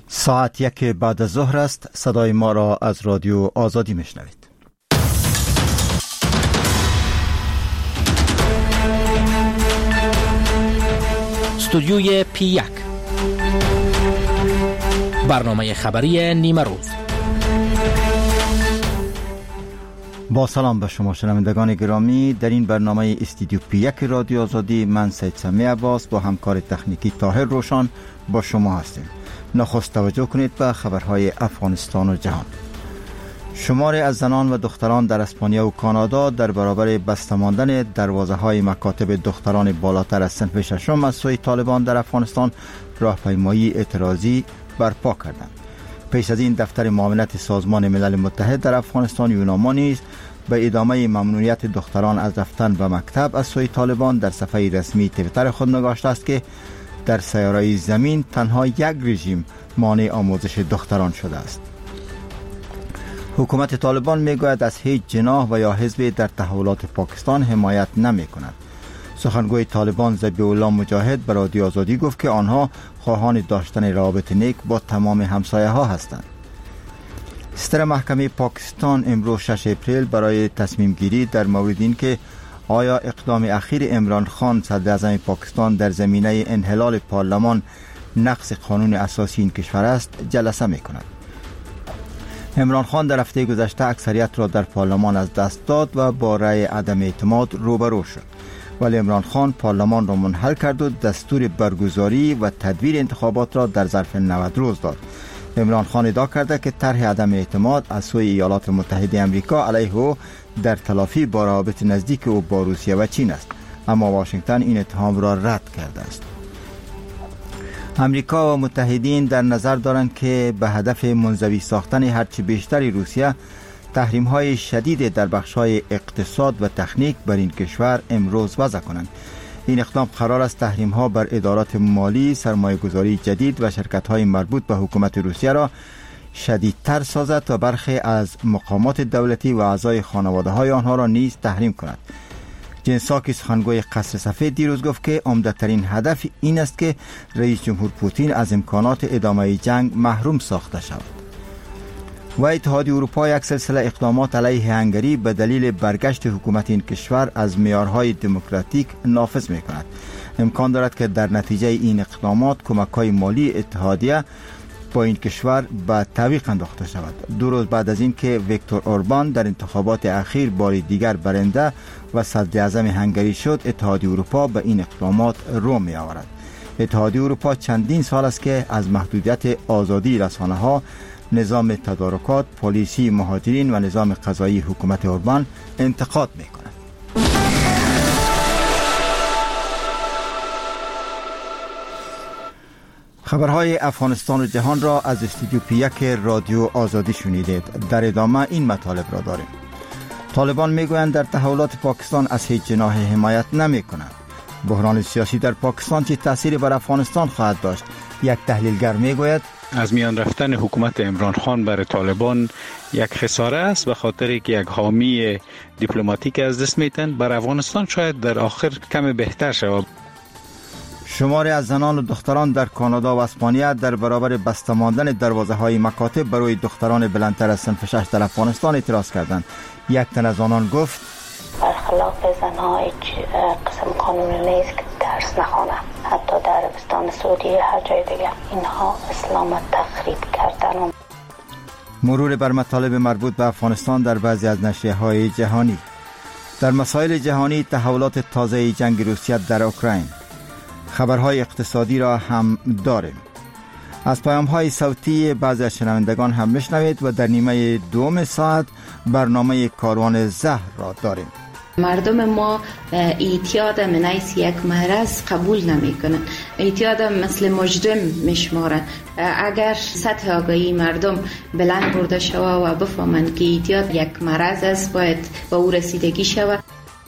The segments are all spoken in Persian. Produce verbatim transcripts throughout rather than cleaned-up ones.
ساعت یک بعد از ظهر است. صدای ما را از رادیو آزادی میشنوید. استودیوی پی یک، برنامه خبری نیمه روز. با سلام به شما شنوندگان گرامی، در این برنامه استودیو پی یک رادیو آزادی من سید سمی عباس با همکار تکنیکی طاهر روشن با شما هستیم. نخست توجه کنید به خبرهای افغانستان و جهان. شماری از زنان و دختران در اسپانیا و کانادا در برابر بسته ماندن دروازه های مکاتب دختران بالاتر از صنف ششم از سوی طالبان در افغانستان راهپیمایی اعتراضی برپا کردند. پیش از این دفتر معاونت سازمان ملل متحد در افغانستان یوناما نیز به ادامه ممنوعیت دختران از رفتن به مکتب از سوی طالبان در صفحه رسمی توییتر خود نگاشته است که در سیاره زمین تنها یک رژیم مانع آموزش دختران شده است. حکومت طالبان میگوید از هیچ جناح و یا حزبی در تحولات پاکستان حمایت نمی کند. سخنگوی طالبان ذبیح الله مجاهد به رادیو آزادی گفت که آنها خواهان داشتن روابط نیک با تمام همسایه ها هستند. صدر محکمه پاکستان امروز شش اپریل برای تصمیم گیری در مورد این که آیا اقدام اخیر عمران خان صدر اعظم پاکستان در زمینه انحلال پارلمان نقض قانون اساسی این کشور است جلسه می کند. عمران خان در هفته گذشته اکثریت را در پارلمان از دست داد و با رأی عدم اعتماد روبرو شد، ولی عمران خان پارلمان را منحل کرد و دستور برگزاری و تدویر انتخابات را در ظرف نود روز داد. عمران خان ادعا کرده که طرح عدم اعتماد از سوی ایالات متحده آمریکا علیه او در تلافی با روابط نزدیک او با روسیه و چین است، اما واشنگتن این اتهام را رد کرده است. امریکا و متحدین در نظر دارند که به هدف منزوی ساختن هرچی بیشتر روسیه تحریم‌های شدید در بخش‌های اقتصاد و تکنیک بر این کشور امروز وضع کنند. این اقدام قرار است تحریم‌ها بر ادارات مالی، سرمایه‌گذاری جدید و شرکت‌های مربوط به حکومت روسیه را شدیدتر سازد و برخی از مقامات دولتی و اعضای خانواده‌های آنها را نیز تحریم کند. جن ساکی سخنگوی قصر سفید دیروز گفت که عمده‌ترین هدف این است که رئیس جمهور پوتین از امکانات ادامه جنگ محروم ساخته شود. و اتحادیه اروپا یک سلسله اقدامات علیه هنگری به دلیل برگشت حکومت این کشور از معیارهای دموکراتیک نافذ می‌کند. امکان دارد که در نتیجه این اقدامات کمک‌های مالی اتحادیه با این کشور به تعویق انداخته شود. دو روز بعد از این که ویکتور اوربان در انتخابات اخیر بار دیگر برنده و صدر اعظم هنگری شد، اتحادیه اروپا به این اقدامات رو می آورد. اتحادیه اروپا چندین سال است که از محدودیت آزادی رسانه‌ها، نظام تدارکات، پلیسی مهاجرین و نظام قضایی حکومت اوربان انتقاد می کند. خبرهای افغانستان و جهان را از استودیو پی یک رادیو آزادی شنیدید. در ادامه این مطالب را داریم. طالبان میگویند در تحولات پاکستان از هیچ جناح حمایت نمی کنند. بحران سیاسی در پاکستان چه تأثیری بر افغانستان خواهد داشت؟ یک تحلیلگر میگوید از میان رفتن حکومت عمران خان برای طالبان یک خساره است، به خاطر که یک حامی دیپلماتیک از دست میتن. بر افغانستان شاید در آخر کم بهتر شود. شماری از زنان و دختران در کانادا و اسپانیا در برابر بسته ماندن دروازه های مکاتب برای دختران بلندتر از صنف شش در افغانستان اعتراض کردند. یک تن از آنان گفت برخلاف زنها هیچ قسم قانونی نیست که درس نخوانند، حتی در عربستان سعودی هر جای دیگه. اینها اسلام تخریب کردن. مرور بر مطالب مربوط به افغانستان در بعضی از نشریه‌های جهانی. در مسائل جهانی تحولات تازه جنگ روسیه در اوکراین. خبرهای اقتصادی را هم داریم. از پیام‌های صوتی بعضی از شنوندگان هم میشنوید و در نیمه دوم ساعت برنامه کاروان زهر را داریم. مردم ما اعتیاد من حیث یک مرض قبول نمی کنن. اعتیاد مثل مجرم میشمارن. اگر سطح آگاهی مردم بلند برده شود و بفهمند که اعتیاد یک مرض است، باید به او رسیدگی شود.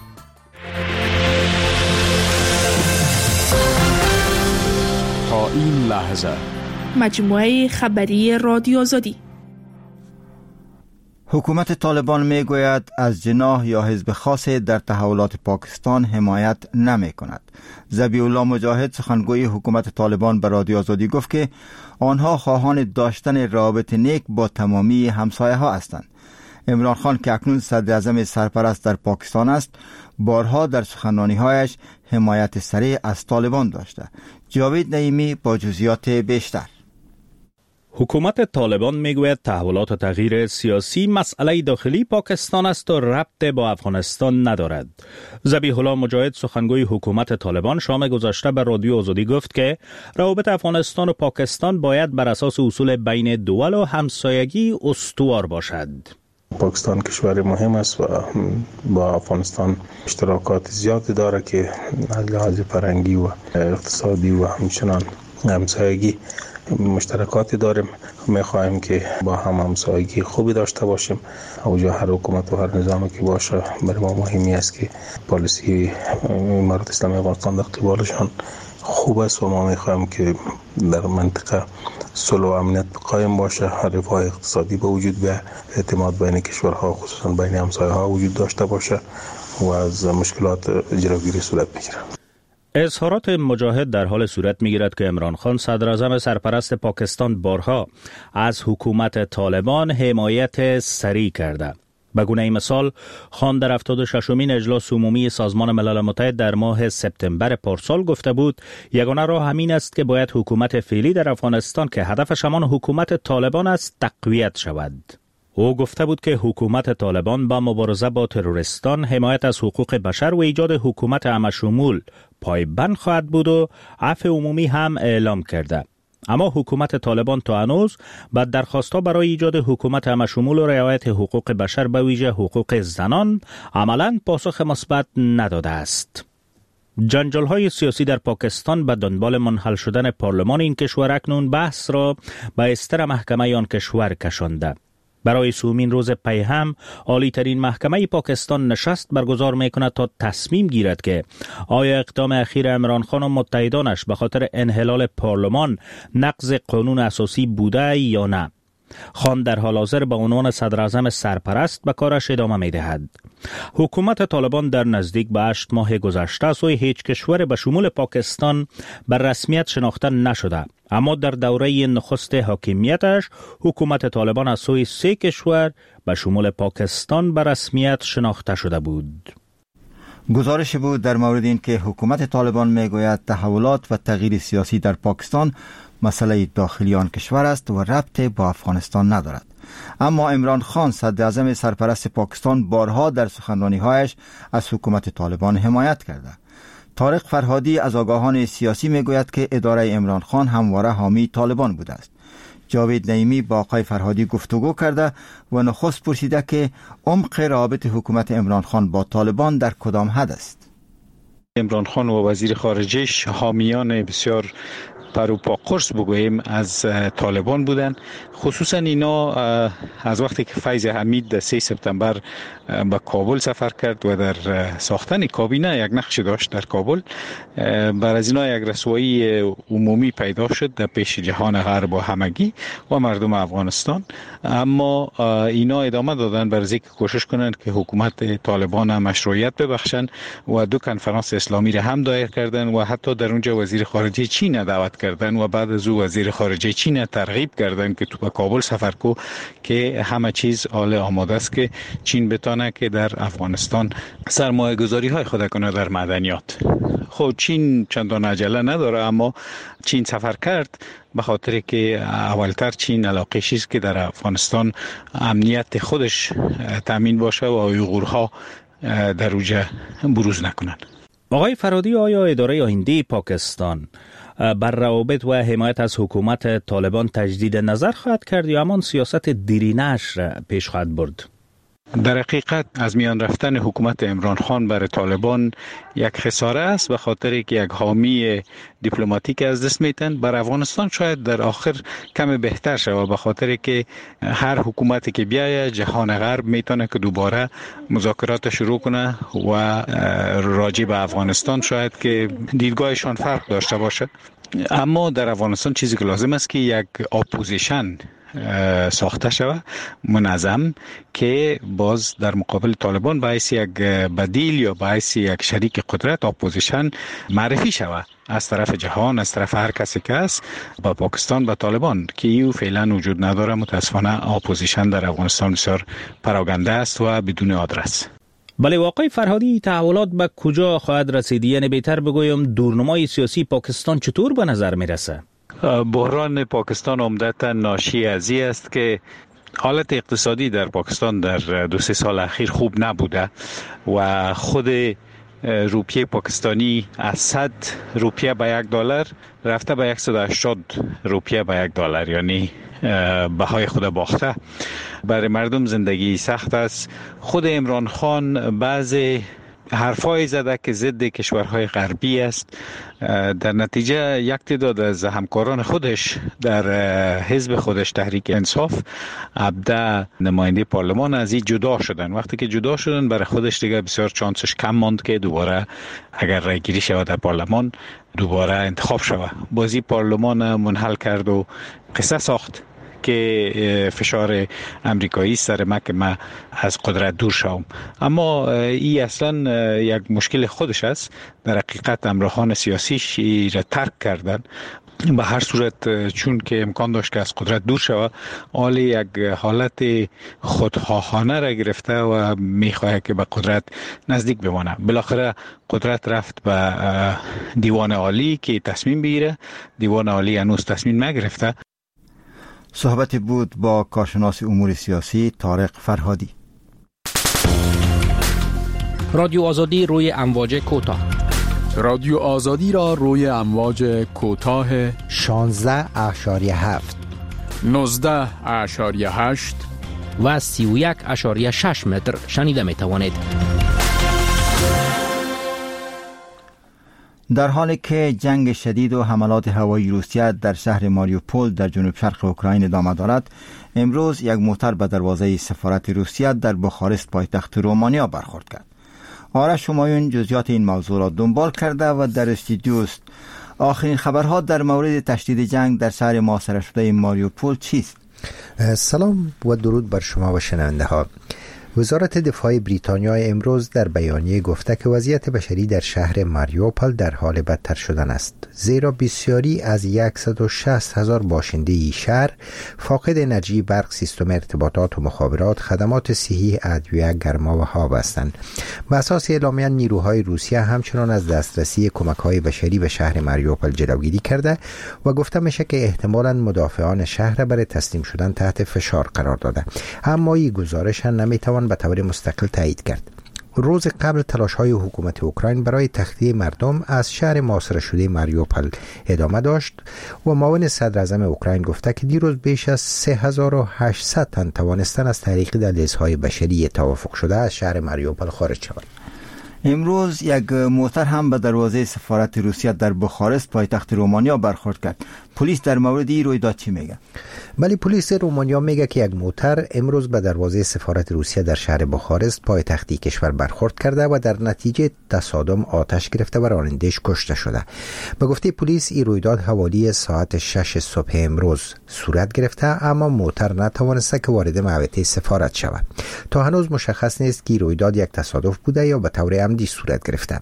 تا این لحظه مجموعه خبری رادیو آزادی. حکومت طالبان می گوید از جناح یا حزب خاصی در تحولات پاکستان حمایت نمی کند. ذبیح الله مجاهد سخنگوی حکومت طالبان به رادیو آزادی گفت که آنها خواهان داشتن روابط نیک با تمامی همسایه ها هستند. عمران خان که اکنون صدر اعظم سرپرست در پاکستان است، بارها در سخنرانی هایش حمایت سریع از طالبان داشته. جاوید نعیمی با جزئیات بیشتر. حکومت طالبان میگوید تحولات و تغییر سیاسی مسئله داخلی پاکستان است و ربط با افغانستان ندارد. ذبیح الله مجاهد سخنگوی حکومت طالبان شام گذشته به رادیو آزادی گفت که روابط افغانستان و پاکستان باید بر اساس اصول بین دول و همسایگی استوار باشد. پاکستان کشور مهم است و با افغانستان اشتراکات زیادی داره که از لحاظ فرهنگی و اقتصادی و همچنان همسایگی مشترکاتی داریم. میخواهیم که با هم همسایگی خوبی داشته باشیم. اوجا هر حکومت و هر نظامی که باشه برای ما مهمی است که پالیسی امارات اسلامی افغانستان در قبالشان خوب است و ما میخواهیم که در منطقه صلح و امنیت قایم باشه، رفاه اقتصادی به وجود بیاید، اعتماد بین کشورها خصوصا بین همسایه‌ها وجود داشته باشه و از مشکلات جلوگیری صورت بگیره. اظهارات مجاهد در حال صورت میگیرد که عمران خان صدر اعظم سرپرست پاکستان بارها از حکومت طالبان حمایت سریع کرده. به گونه مثال، خان در هفتاد و ششمین اجلاس عمومی سازمان ملل متحد در ماه سپتامبر پارسال گفته بود یگانه راه همین است که باید حکومت فعلی در افغانستان که هدفش همان حکومت طالبان است تقویت شود. او گفته بود که حکومت طالبان با مبارزه با تروریستان، حمایت از حقوق بشر و ایجاد حکومت همشمول پایبند خواهد بود و عفو عمومی هم اعلام کرده. اما حکومت طالبان تا هنوز با درخواست‌ها برای ایجاد حکومت همشمول و رعایت حقوق بشر به ویژه حقوق زنان عملاً پاسخ مثبت نداده است. جنجال‌های سیاسی در پاکستان به دنبال منحل شدن پارلمان این کشور اکنون بحث را به استر محکمه آن کشور کشانده. برای سومین روز پی هم عالی ترین محکمه پاکستان نشست برگزار میکند تا تصمیم گیرد که آیا اقدام اخیر عمران خان و متحدانش به خاطر انحلال پارلمان نقض قانون اساسی بوده یا نه. خان در حال حاضر به عنوان صدر اعظم سرپرست به کارش ادامه می‌دهد. حکومت طالبان در نزدیک به هشت ماه گذشته از سوی هیچ کشور به شمول پاکستان به رسمیت شناخته نشده، اما در دوره نخست حاکمیتش حکومت طالبان از سوی سه کشور به شمول پاکستان به رسمیت شناخته شده بود. گزارش بود در مورد این که حکومت طالبان میگوید تحولات و تغییر سیاسی در پاکستان مسئله داخلی آن کشور است و ربط با افغانستان ندارد. اما عمران خان صدر اعظم سرپرست پاکستان بارها در سخنرانی‌هایش از حکومت طالبان حمایت کرده. طارق فرهادی از آگاهان سیاسی میگوید که اداره عمران خان همواره حامی طالبان بوده است. جاوید نعیمی با آقای فرهادی گفتگو کرده و نخست پرسیده که عمق روابط حکومت عمران خان با طالبان در کدام حد است. عمران خان و وزیر خارجه‌اش حامیان بسیار پروپا قرص بگوییم از طالبان بودن. خصوصا اینا از وقتی که فیض حمید در سه سپتامبر به کابل سفر کرد و در ساختن کابینه یک نقش داشت در کابل، بر از اینا یک رسوایی عمومی پیدا شد در پیش جهان غرب و همگی و مردم افغانستان. اما اینا ادامه دادن بر از اینکه کوشش کنند که حکومت طالبان مشروعیت ببخشند و دو کنفرانس اسلامی را هم دایر کردن و حتی در اونجا وزیر خارجه چین دعوت کردن و بعد از او وزیر خارجه چین ترغیب کردن که تو به کابل سفر کو که همه چیز حال آماده است که چین بتانه که در افغانستان سرمایه گذاری های خود کنه در معدنیات. خب چین چندان عجله نداره، اما چین سفر کرد به خاطر که اولتر چین علاقه است که در افغانستان امنیت خودش تامین باشه و اویغورها در اونجا بروز نکنند. آقای فرهادی، آیا اداره آینده پاکستان بر روابط و حمایت از حکومت طالبان تجدید نظر خواهد کرد یا همان سیاست دیرینه‌اش را پیش خواهد برد؟ در حقیقت از میان رفتن حکومت عمران خان بر طالبان یک خساره است، به خاطر که یک حامی دیپلماتیک از دست میتن. بر افغانستان شاید در آخر کم بهتر شود، به خاطر که هر حکومتی که بیاید جهان غرب میتونه که دوباره مذاکرات شروع کنه و راجع به افغانستان شاید که دیدگاهشان فرق داشته باشه. اما در افغانستان چیزی که لازم است که یک اپوزیشن ساخته شود منظم که باز در مقابل طالبان باعث یک بدیل یا باعث یک شریک قدرت اپوزیشن معرفی شود از طرف جهان، از طرف هر کسی که است با پاکستان و طالبان که ایو فعلا وجود نداره. متاسفانه اپوزیشن در افغانستان بسیار پراگنده است و بدون آدرس. بله آقای فرهادی، تحولات به کجا خواهد رسید؟ یعنی بهتر بگویم دورنمای سیاسی پاکستان چطور به نظر میرسه؟ بحران پاکستان عمدتا ناشی از این است که حالت اقتصادی در پاکستان در دو سه سال اخیر خوب نبوده و خود روپیه پاکستانی از صد روپیه به یک دلار رفته به صد و هشتاد روپیه به یک دلار، یعنی بهای خود باخته. برای مردم زندگی سخت است. خود عمران خان بعض حرفای زده که ضد کشورهای غربی است. در نتیجه یک تعداد از همکاران خودش در حزب خودش تحریک انصاف ابدا نماینده پارلمان از این جدا شدن. وقتی که جدا شدن برای خودش دیگه بسیار چانسش کم ماند که دوباره اگر رای گیری شود در پارلمان دوباره انتخاب شود. بازی پارلمان منحل کرد و قصه ساخت که فشار امریکایی سر ما که ما از قدرت دور شوم. اما این اصلا یک مشکل خودش است. در حقیقت همراهان سیاسیش را ترک کردن. به هر صورت چون که امکان داشت که از قدرت دور شود، حال یک حالت خودخواهانه را گرفته و میخواهد که به قدرت نزدیک بمانه. بالاخره قدرت رفت به دیوان عالی که تصمیم بگیره. دیوان عالی هنوز تصمیم نگرفته. صحبت بود با کارشناس امور سیاسی طارق فرهادی. رادیو آزادی روی امواج کوتاه. رادیو آزادی را روی امواج کوتاه شانزده اشاریه هفت، نوزده اشاریه هشت و سی و یک اشاریه شش متر شنیده می توانید. در حالی که جنگ شدید و حملات هوایی روسیه در شهر ماریوپول در جنوب شرق اوکراین ادامه دارد، امروز یک موتر به دروازه سفارت روسیه در بخارست پایتخت رومانیا برخورد کرد. آرش همایون جزئیات این موضوع را دنبال کرده و در استودیو است. آخرین خبرها در مورد تشدید جنگ در شهر محاصره شده ماریوپول چیست؟ سلام و درود بر شما و شنونده ها. وزارت دفاع بریتانیا امروز در بیانیه گفته که وضعیت بشری در شهر ماریوپول در حال بدتر شدن است، زیرا بسیاری از صد و شصت هزار باشنده ای شهر فاقد انرژی، برق، سیستم ارتباطات و مخابرات، خدمات صحی، ادویه، گرما و آب هستند. به اساس اعلامیه نیروهای روسیه همچنان از دسترسی کمک‌های بشری به شهر ماریوپول جلوگیری کرده و گفته میشه که احتمالاً مدافعان شهر برای تسلیم شدن تحت فشار قرار داده، اما این گزارش نمیتوان به طور مستقل تایید کرد. روز قبل تلاش‌های حکومت اوکراین برای تخلیه مردم از شهر محاصره شده ماریوپول ادامه داشت و معاون صدر اعظم اوکراین گفته که دیروز بیش از سه هزار و هشتصد تن توانستن از طریق دهلیزهای بشری توافق شده از شهر ماریوپول خارج شوند. امروز یک موتر هم به دروازه سفارت روسیه در بخارست پایتخت رومانیا برخورد کرد. پلیس در مورد این رویداد چی میگه؟ ولی پلیس رومانیا میگه که یک موتر امروز به دروازه سفارت روسیه در شهر بخارست پایتختی کشور برخورد کرده و در نتیجه تصادم آتش گرفته و راننده‌اش کشته شده. به گفته پلیس این رویداد حوالی ساعت شش صبح امروز صورت گرفته، اما موتر نتوانسته که وارد محوطه سفارت شود. تا هنوز مشخص نیست که رویداد یک تصادف بوده یا به طور عمدی صورت گرفته.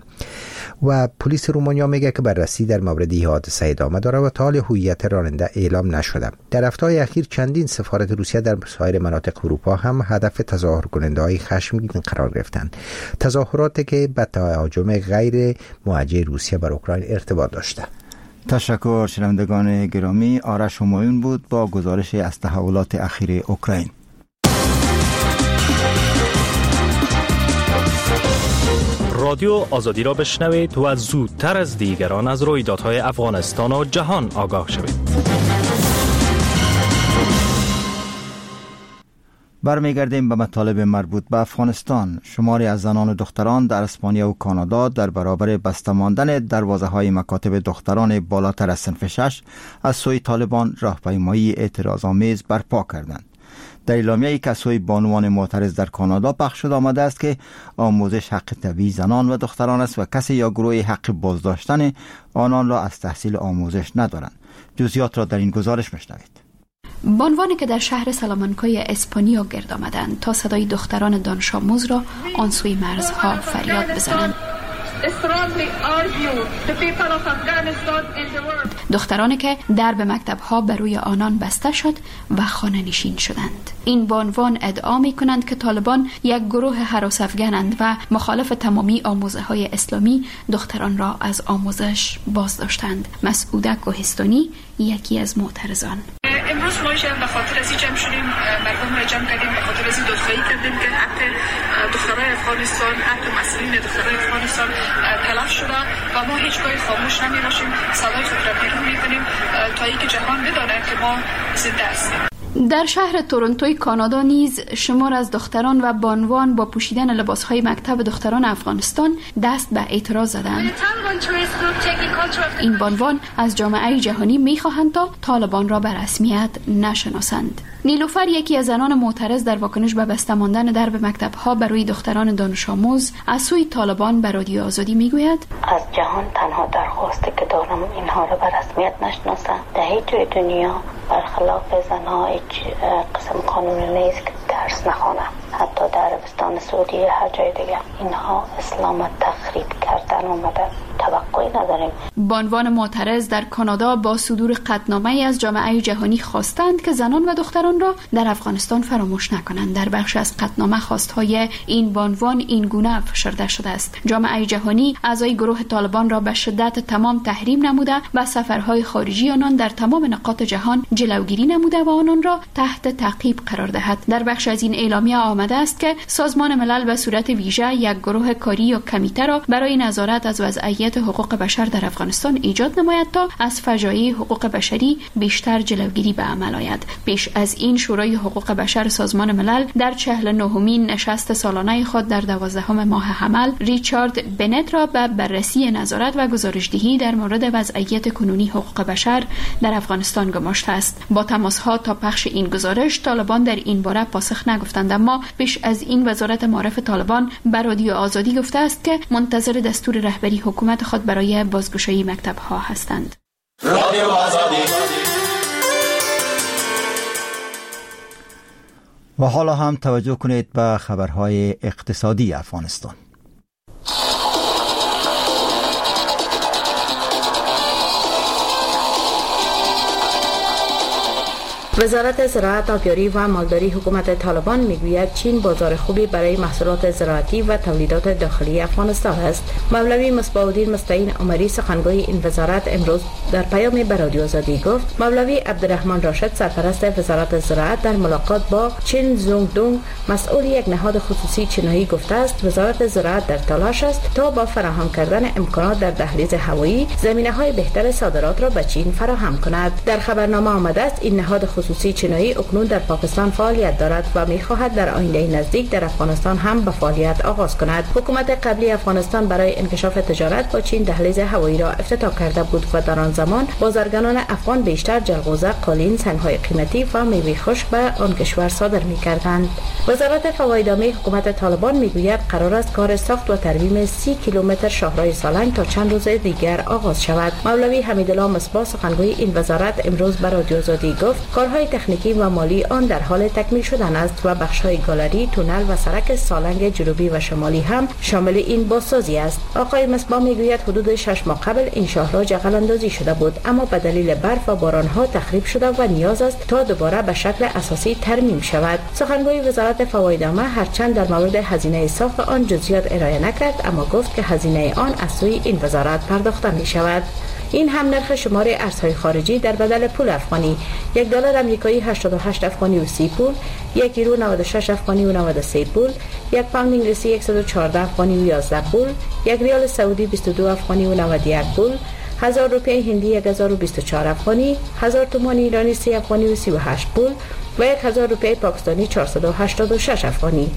و پلیس رومانیا میگه که بررسی در مورد این حادثه ادامه داره و تا حال هویت راننده اعلام نشده. در هفته‌های اخیر چندین سفارت روسیه در سایر مناطق اروپا هم هدف تظاهر کننده‌های خشمگین قرار گرفتند. تظاهراتی که به تهاجم غیر موجه روسیه بر اوکراین ارتباط داشته. تشکر شنوندگان گرامی. آرش همایون بود با گزارش از تحولات اخیر اوکراین. رادیو آزادی را بشنوید و زودتر از دیگران از رویدادهای افغانستان و جهان آگاه شوید. برمیگردیم به مطالب مربوط به افغانستان. شماری از زنان و دختران در اسپانیا و کانادا در برابر بسته ماندن دروازه‌های مکاتب دختران بالاتر از صنف شش از سوی طالبان راهپیمایی اعتراض‌آمیز برپا کردند. در اعلامیه‌ای که از سوی بانوان معترض در کانادا پخش شده آمده است که آموزش حق طبیعی زنان و دختران است و کسی یا گروهی حق بازداشتن آنان را از تحصیل آموزش ندارند. جزئیات را در این گزارش می‌شنوید. بانوانی که در شهر سلامانکای اسپانیا گرد آمدند تا صدای دختران دانش آموز را آن سوی مرزها فریاد بزنند. دخترانی که درب مکتب‌ها بر روی آنان بسته شد و خانه نشین شدند. این بانوان ادعا می کنند که طالبان یک گروه هراس افغانند و مخالف تمامی آموزه‌های اسلامی دختران را از آموزش باز داشتند. مسعوده کوهستانی یکی از معترضان: امروز ما به خاطر از جمع شدیم، مردم را جمع کردیم، به خاطر از دفاعی کردیم که حق دخترای افغانستان، حق مسئولین دخترای افغانستان تلف شده و ما هیچگاه خاموش نمی باشیم. صدای خود را بیرون می کنیم تا اینکه جهان بداند که ما زنده هستیم. در شهر تورنتوی کانادا نیز شمار از دختران و بانوان با پوشیدن لباسهای مکتب دختران افغانستان دست به اعتراض زدند. این بانوان از جامعه جهانی می‌خواهند تا طالبان را به رسمیت نشناسند. نیلوفر یکی از زنان معترض در واکنش به بسته ماندن درب مکتب‌ها برای دختران دانش آموز از سوی طالبان به رادیو آزادی میگوید: از جهان تنها درخواستی که دارم اینها را به رسمیت نشناسند. در هیچ جای دنیا برخلاف زنها هیچ قسم قانونی نیست که درس نخوانند. حتی در عربستان سعودی هر جای دیگه اینها اسلام تخریب کردن اومده. توقعی نداریم. بانوان معترض در کانادا با صدور قطعنامه‌ای از جامعه جهانی خواستند که زنان و دختران را در افغانستان فراموش نکنند. در بخش از قطعنامه خواستهای این بانوان این گونه فشرده شده است: جامعه جهانی اعضای گروه طالبان را به شدت تمام تحریم نموده و سفرهای خارجی آنان در تمام نقاط جهان جلوگیری نموده و آنان را تحت تعقیب قرار دهد. در بخش از این اعلامیه آمده است که سازمان ملل به صورت ویژه یک گروه کاری یا کمیته را برای نظارت از وضعیت حقوق بشر در افغانستان ایجاد نماید تا از فجایع حقوق بشری بیشتر جلوگیری به عمل آید. پیش از این شورای حقوق بشر سازمان ملل در چهل و نهمین نشست سالانه خود در دوازدهم ماه حمل ریچارد بنت را به بررسی نظارت و گزارشدهی در مورد وضعیت کنونی حقوق بشر در افغانستان گماشته است. با تماسها تا پخش این گزارش طالبان در این باره پاسخ نگفتند، اما پیش از این وزارت معارف طالبان به رادیو آزادی گفته است که منتظر دستور رهبری حکومت خود برای بازگشایی مکتب‌ها هستند. رادیو آزادی. و حالا هم توجه کنید به خبرهای اقتصادی افغانستان. وزارت زراعت، آبیاری و مالداری حکومت طالبان میگوید چین بازار خوبی برای محصولات زراعتی و تولیدات داخلی افغانستان است. مولوی مصباح‌الدین مستعین عمری سخنگوی این وزارت امروز در پیامی به رادیو آزادی گفت مولوی عبدالرحمن راشد سرپرست وزارت زراعت در ملاقات با چین زونگ دونگ مسئول یک نهاد خصوصی چینایی گفته است وزارت زراعت در تلاش است تا با فراهم کردن امکانات در دهلیز هوایی زمینه‌های بهتر صادرات را به چین فراهم کند. در خبرنامه آمده است این نهاد خصوصی چینایی اکنون در پاکستان فعالیت دارد و می‌خواهد در آینده نزدیک در افغانستان هم به فعالیت آغاز کند. حکومت قبلی افغانستان برای انکشاف تجارت با چین دهلیز هوایی را افتتاح کرده بود و در آن زمان بازرگانان افغان بیشتر جلغوزه، قالین، سنگ‌های قیمتی و میوه خشک به آن کشور صادر می‌کردند. وزارت فوایدامه حکومت طالبان می‌گوید قرار است کار ساخت و ترمیم سی کیلومتر شاهراه سالنگ تا چند روز دیگر آغاز شود. مولوی حمیدالله مصباح سخنگوی این وزارت امروز به رادیو آزادی گفت کارهای تکنیکی و مالی آن در حال تکمیل شدن است و بخش‌های گالری، تونل و سرک سالنگ جنوبی و شمالی هم شامل این بازسازی است. آقای مصباح میگوید حدود شش ماه قبل این شاهراه جغل اندازی شده بود اما به دلیل برف و باران‌ها تخریب شده و نیاز است تا دوباره به شکل اساسی ترمیم شود. سخنگوی وزارت فوایدامه هرچند در مورد هزینه ساخت آن جزئیات ارائه نکرد اما گفت که هزینه آن از سوی این وزارت پرداخته می شود. این هم نرخ شمار ارزهای خارجی در بدل پول افغانی: یک دلار آمریکایی هشتاد و هشت افغانی و سی پول، یک یورو نود و شش افغانی و نود و سه پول، یک پوند انگلیسی صد و چهارده افغانی و یازده پول، یک ریال سعودی بیست و دو افغانی و نود و یک پول، هزار روپیه هندی یک هزار و بیست و چهار افغانی، هزار تومان ایرانی سی افغانی و سی و هشت پول و یک هزار روپیه پاکستانی چهارصد و هشتاد و شش افغانی.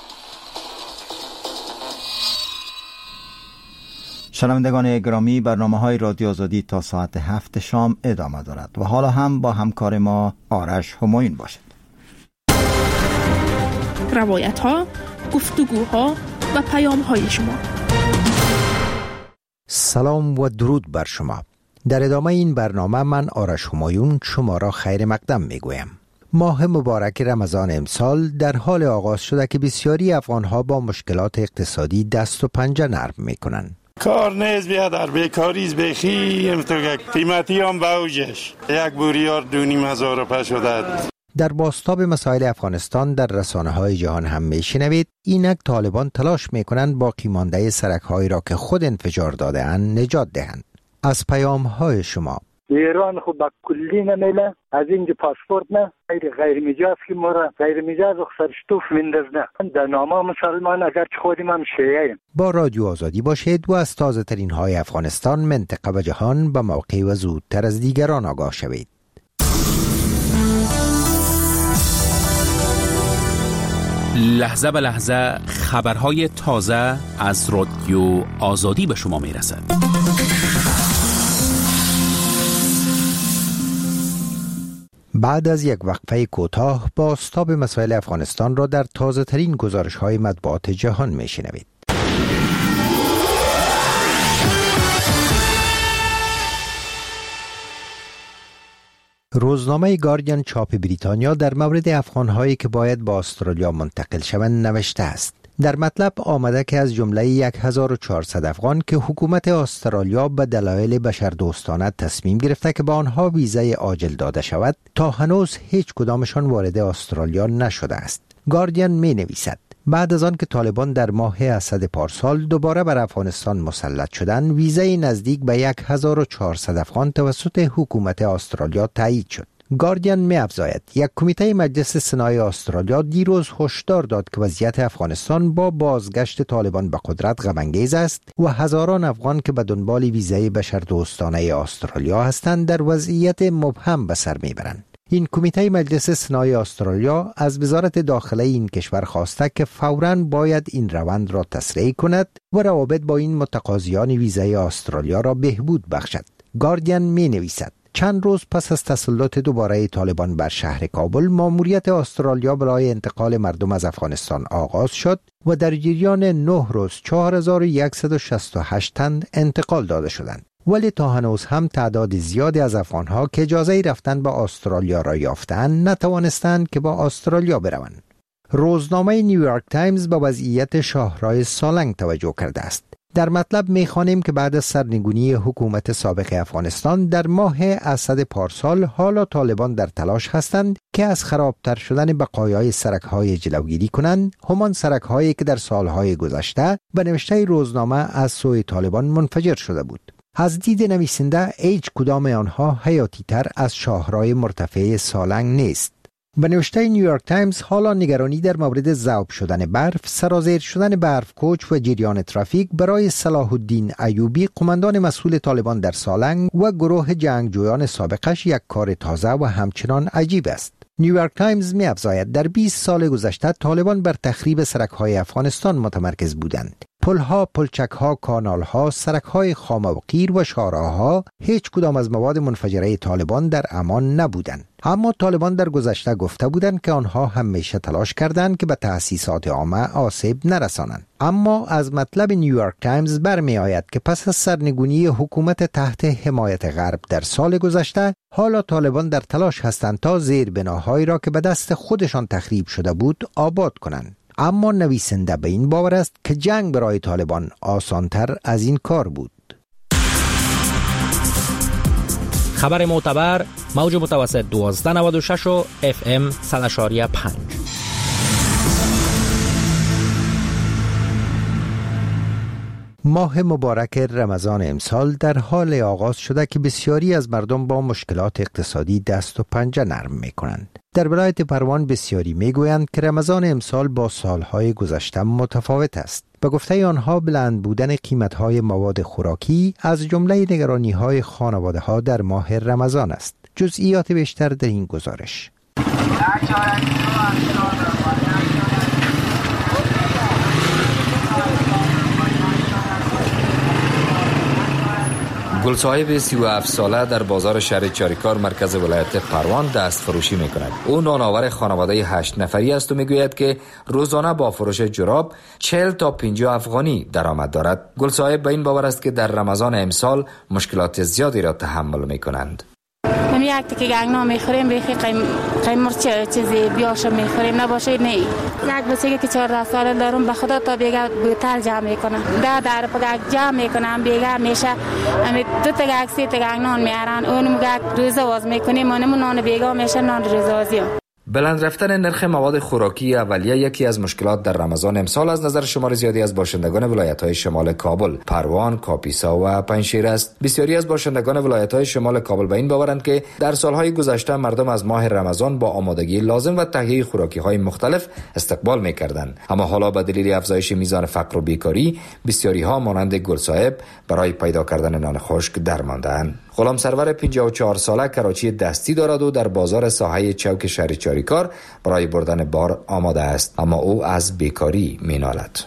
شنوندگان گرامی، برنامه‌های رادیو آزادی تا ساعت هفت شام ادامه دارد و حالا هم با همکار ما آرش همایون باشد. روایت‌ها، گفتگوها و پیام‌های شما. سلام و درود بر شما. در ادامه این برنامه من آرش همایون شما را خیر مقدم میگویم. ماه مبارک رمضان امسال در حال آغاز شده که بسیاری افغانها با مشکلات اقتصادی دست و پنجه نرم میکنند. کار نیز بیا در بیکاریز بخی امتو قیمتی هم باوجش یک بوریار دونیم هزار روپه شده. در بازتاب مسائل افغانستان در رسانه های جهان هم میشنوید اینک طالبان تلاش میکنند باقی مانده سرک هایی را که خود انفجار داده اند نجات دهند. از پیام های شما: ایران خود با کلی نمیله از اینجا پاسپورت نه غیر غیر مجاز که مرا غیر مجاز سرشتوف میندازه در نامه مسلمان اگر خودیم هم شیعه. با رادیو آزادی باشید و از تازه ترین های افغانستان، منطقه و جهان به موقع و زودتر از دیگران آگاه شوید. لحظه به لحظه خبرهای تازه از رادیو آزادی به شما میرسد. بعد از یک وقفه کوتاه بازتاب مسائل افغانستان را در تازه ترین گزارش های مطبوعات جهان میشنوید. روزنامه گاردین چاپ بریتانیا در مورد افغان‌هایی که باید با استرالیا منتقل شوند نوشته است. در مطلب آمده که از جمله هزار و چهارصد افغان که حکومت استرالیا به دلایل بشردوستانه تصمیم گرفته که به آنها ویزای عاجل داده شود، تا هنوز هیچ کدامشان وارد استرالیا نشده است. گاردین می نویسد بعد از آن که طالبان در ماه اسد پارسال دوباره بر افغانستان مسلط شدند، ویزای نزدیک به هزار و چهارصد افغان توسط حکومت استرالیا تایید شد. گاردین می افزاید یک کمیته مجلس سنای استرالیا دیروز هشدار داد که وضعیت افغانستان با بازگشت طالبان به قدرت غم انگیز است و هزاران افغان که به دنبال ویزای بشردوستانه استرالیا هستند در وضعیت مبهم به سر میبرند. این کمیته مجلس سنای استرالیا از وزارت داخله این کشور خواسته که فوراً باید این روند را تسریع کند و روابط با این متقاضیان ویزای استرالیا را بهبود بخشد. گاردین می نویسد چند روز پس از تسلط دوباره طالبان بر شهر کابل، ماموریت استرالیا برای انتقال مردم از افغانستان آغاز شد و در جریان نه روز چهار هزار و صد و شصت و هشت تن انتقال داده شدند. ولی تا هنوز هم تعداد زیادی از افغانها که اجازه رفتن به استرالیا را یافتند نتوانستند که با استرالیا بروند. روزنامه نیویورک تایمز به وضعیت شاهراه سالنگ توجه کرده است. در مطلب می‌خوانیم که بعد از سرنگونی حکومت سابق افغانستان در ماه اسد پارسال، حالا طالبان در تلاش هستند که از خرابتر شدن بقایای سرک‌های جلوگیری کنند، همان سرک‌هایی که در سالهای گذشته به نوشته روزنامه از سوی طالبان منفجر شده بود. از دید نویسنده هیچ کدام آنها حیاتی تر از شاهراه مرتفع سالنگ نیست. به نوشته نیویورک تایمز حالا نگرانی در مورد ذوب شدن برف، سرازیر شدن برف کوچ و جریان ترافیک برای صلاح الدین ایوبی، قماندان مسئول طالبان در سالنگ و گروه جنگجویان سابقش یک کار تازه و همچنان عجیب است. نیویورک تایمز می افزاید در بیست سال گذشته طالبان بر تخریب سرک‌های افغانستان متمرکز بودند. پلها، پلچک‌ها، کانال‌ها، سرک‌های خام و قیر و شاهراه‌ها هیچ کدام از مواد منفجره طالبان در امان نبودند. اما طالبان در گذشته گفته بودند که آنها همیشه تلاش کردند که به تأسیسات عامه آسیب نرسانند. اما از مطلب نیویورک تایمز برمی آید که پس از سرنگونی حکومت تحت حمایت غرب در سال گذشته، حالا طالبان در تلاش هستند تا زیربناهایی را که به دست خودشان تخریب شده بود آباد کنند. اما نویسنده به این باور است که جنگ برای طالبان آسانتر از این کار بود. خبر معتبر، موج متوسط دوازده نود و شش و اف ام صد و پنج. ماه مبارک رمضان امسال در حال آغاز شده که بسیاری از مردم با مشکلات اقتصادی دست و پنجه نرم می کنند. در ولایت پروان بسیاری می گویند که رمضان امسال با سالهای گذشته متفاوت است. به گفته آنها بلند بودن قیمت‌های مواد خوراکی از جمله نگرانی‌های خانواده‌ها در ماه رمضان است. جزئیات بیشتر در این گزارش. گلصاحب سی و هفت ساله در بازار شهر چاریکار مرکز ولایت پروان دست فروشی میکند. او نانآور خانواده هشت نفری است و میگوید که روزانه با فروش جراب چهل تا پنجاه افغانی درآمد دارد. گلصاحب به این باور است که در رمضان امسال مشکلات زیادی را تحمل میکنند. هم یک تکی گنگنا میخوریم بیخی قیم قیم چه چیزی بیاشم میخوریم نباشه نه. یک بچگی که چهارده ساله دارم به خدا تا بیگا بوتل جمع میکنم. ده در پگک جمع میکنم بیگا میشه. امی دو تا گنگ سه تا گنگ نان میارن. اونم گنگ روزه واز میکنیم. منم نان بیگا میشه نان روزازی. بلند رفتن نرخ مواد خوراکی اولیه یکی از مشکلات در رمضان امسال از نظر شمار زیادی از باشندگان ولایت‌های شمال کابل، پروان، کاپیسا و پنجشیر است. بسیاری از باشندگان ولایت‌های شمال کابل به این باورند که در سالهای گذشته مردم از ماه رمضان با آمادگی لازم و تهیه خوراکی‌های مختلف استقبال می‌کردند، اما حالا به دلیل افزایش میزان فقر و بیکاری بسیاری‌ها مانند گلصاحب برای پیدا کردن نان خشک درمانده‌اند. غلام سرور پنجاه و چهار ساله کراچی دستی دارد و در بازار ساحه چوک شهر چاریکار برای بردن بار آماده است، اما او از بیکاری مینالد.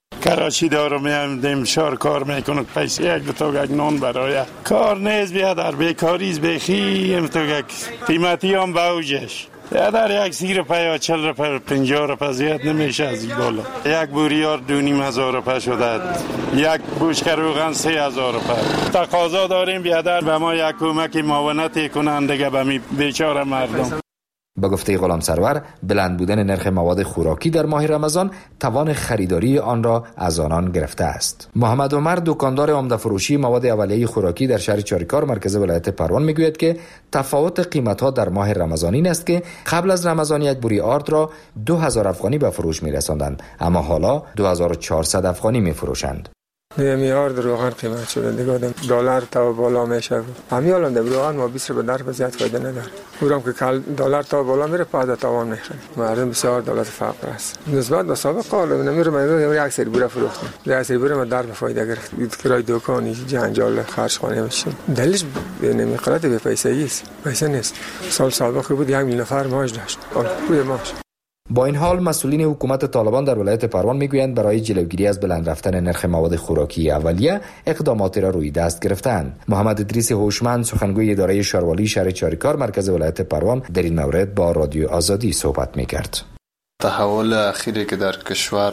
کراچی دارم میام شهر کار میکنم پیسه یک دو تا گگ نان برای کار نیست بیا در بیکاری بخی ام تو گگ قیمتی هم باوجش یا در یک سی روپیه چل روپیه پنجاه روپیه زیاد نمیشه از این بالا. یک بوریار دو نیم هزار روپیه شده، یک بوشک روغن سه هزار روپیه. تقاضا داریم بیادر به ما یک کمک معاونتی کنند دیگه به می بیچاره مردم. به گفته غلام سرور بلند بودن نرخ مواد خوراکی در ماه رمضان توان خریداری آن را از آنان گرفته است. محمد عمر دکاندار عمده فروشی مواد اولیه خوراکی در شهر چاریکار مرکز ولایت پروان میگوید که تفاوت قیمت‌ها در ماه رمضان این است که قبل از رمضان یک بوری آرد را دو هزار افغانی به فروش می‌رساندند، اما حالا دو هزار و چهارصد افغانی می‌فروشند. نمیار روغن قیمت شده دیگه دلار تا بالا میشه. همین الان در روغن ما بیست رو به در زیاد فایده نداره. اونم که کل دلار تا بالا میره پاده تاوان میخره. مردم بسیار دولت فقر است. نسبت به سابق قال نمیره من یک سری بوره فروختم. یک سری بوره ما در به فایده گرفت. کرای دکانی جنجال خرج خانه میشه. دلیلش نمیقلت به پیسه است. پیسه نیست. سال سابق بود یک میلیون نفر معاش داشت. خوبه معاش. با این حال مسئولین حکومت طالبان در ولایت پروان میگویند برای جلوگیری از بلند رفتن نرخ مواد خوراکی اولیه اقداماتی را روی دست گرفتند. محمد ادریس هوشمند سخنگوی اداره شاروالی شهر چاریکار مرکز ولایت پروان در این مورد با رادیو آزادی صحبت میکرد. تحول اخیری که در کشور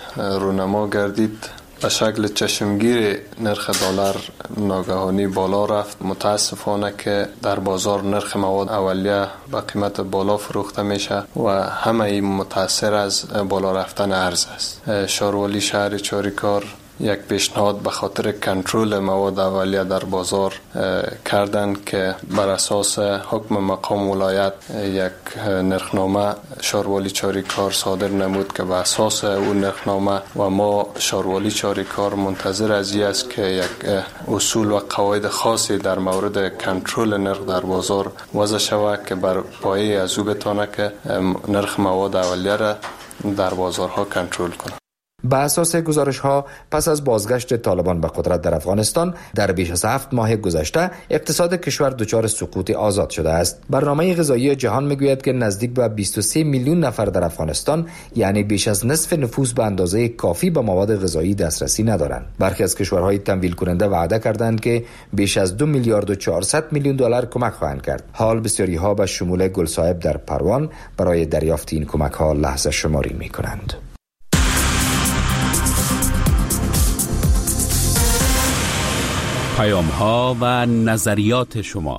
رونما گردید به شکل چشمگیر نرخ دلار ناگهانی بالا رفت. متاسفانه که در بازار نرخ مواد اولیه به قیمت بالا فروخته میشه و همه این متاثر از بالا رفتن ارز است. شاروالی شهر چاریکار یک پیشنهاد به خاطر کنترل مواد اولیه در بازار کردند که بر اساس حکم مقام ولایت یک نرخنامه شاروالی چاریکار صادر نمود که به اساس اون نرخنامه و ما شاروالی چاریکار منتظر از این است که یک اصول و قواعد خاصی در مورد کنترل نرخ در بازار وضع شود که بر پایه از او بتونه که نرخ مواد اولیه را در بازارها کنترل کنه. بر اساس گزارش‌ها پس از بازگشت طالبان به قدرت در افغانستان در بیش از هفت ماه گذشته اقتصاد کشور دچار سقوط آزاد شده است. برنامه غذایی جهان میگوید که نزدیک به بیست و سه میلیون نفر در افغانستان یعنی بیش از نصف نفوس به اندازه کافی به مواد غذایی دسترسی ندارند. برخی از کشورهای تمویل کننده وعده کردند که بیش از دو میلیارد و چهارصد میلیون دلار کمک خواهند کرد. حال بسیاری‌ها به شمول گلصاحب در پروان برای دریافت این کمک‌ها لحظه شماری می‌کنند. پیام ها و نظریات شما.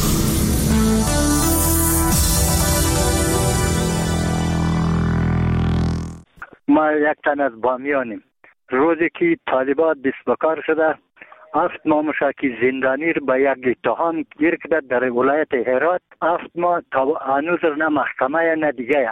ما یک تن از بامیانیم. روزی که طالبان دست به کار شده هفت ماه مشاکی زندانی رو به یک اتهام گیر کرده در ولایت هرات. هفت ماه تا هنوز نه محکمه نه دیگه.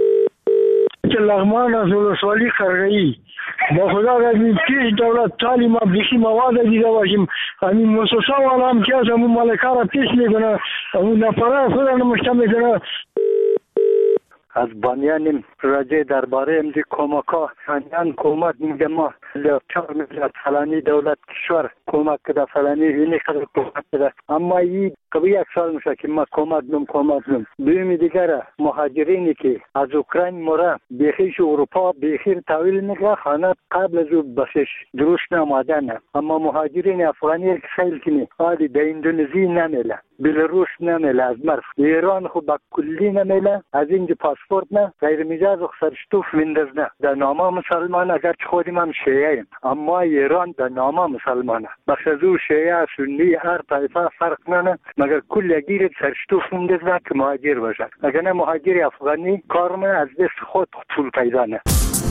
لغمان از ولسوالی قرغی با خدا رضی پیش دولت تعلیم بیخی مواد دیده باشیم. همین مؤسسه والا هم که از همون مالکا را پیش میکنه، همون نفره خود را نمشته میکنه. از بانیان راجع درباره امضی کمک‌ها هنیان کمک میگه ما چهار میلیارد فلانی دولت کشور کمک کده فلانی اینی خیلی کمک کده، اما این کبی یک سال میشه که ما کمک دم کمک دم. دویمی دیگر مهاجرینی که از اوکراین مره بیخیش اروپا بیخیر تاویل میگه خانه قبل از او بسش درست نمادن، اما مهاجرین افغانی که خیلی کنی حالی در اندونزی نمیله، بلاروس نمیله، از مرف ایران خود با کلی نمیله، از اینجا پاسپورت نه غیر میجاز و سرشتوف ویندز نه. در نامه مسلمان اگر خودیم هم شیعه اما ایران در نامه مسلمانه، بخش از او شیعه سنی هر طایفه فرق نه، مگر کل گیر سرشتوف ویندز نه که مهاجر باشه. اگر نه مهاجر افغانی کارم از دست خود پول پیدا نه.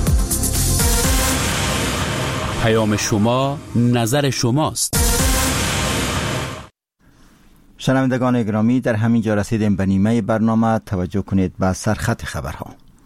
پیام شما نظر شماست. شنوندگان گرامی، در همین جا رسیدیم به نیمه برنامه. توجه کنید به سرخط خبرها.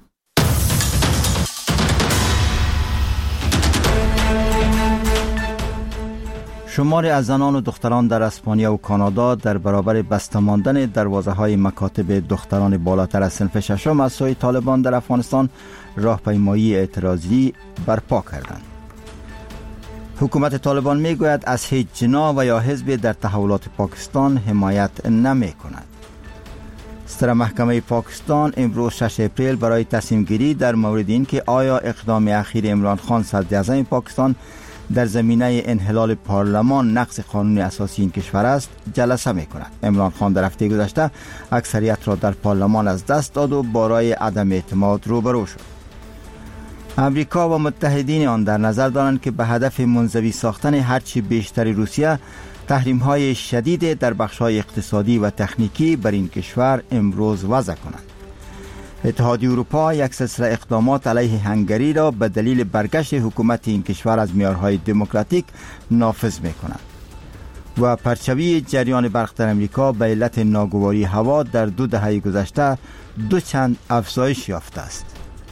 شماری از زنان و دختران در اسپانیا و کانادا در برابر بسته ماندن دروازه های مکاتب دختران بالاتر از صنف ششم از سوی طالبان در افغانستان راهپیمایی اعتراضی برپا کردند. حکومت طالبان می گوید از هیچ جناح و یا حزبی در تحولات پاکستان حمایت نمی کند. ستر محکمه پاکستان امروز شش اپریل برای تصمیم گیری در مورد این که آیا اقدام اخیر عمران خان صدر اعظم پاکستان در زمینه انحلال پارلمان نقض قانون اساسی این کشور است جلسه می کند. عمران خان در هفته گذشته اکثریت را در پارلمان از دست داد و با رای عدم اعتماد روبرو شد. امریکا و متحدین آن در نظر دارند که به هدف منزوی ساختن هرچی بیشتر روسیه تحریم‌های شدید در بخش‌های اقتصادی و تکنیکی بر این کشور امروز وضع کنند. اتحادیه اروپا یک سلسله اقدامات علیه هنگری را به دلیل برگشت حکومت این کشور از معیارهای دموکراتیک نافذ می‌کند. و پرچوی جریان برق در امریکا به علت ناگواری هوا در دو دهه گذشته دو چند افزایش یافته است.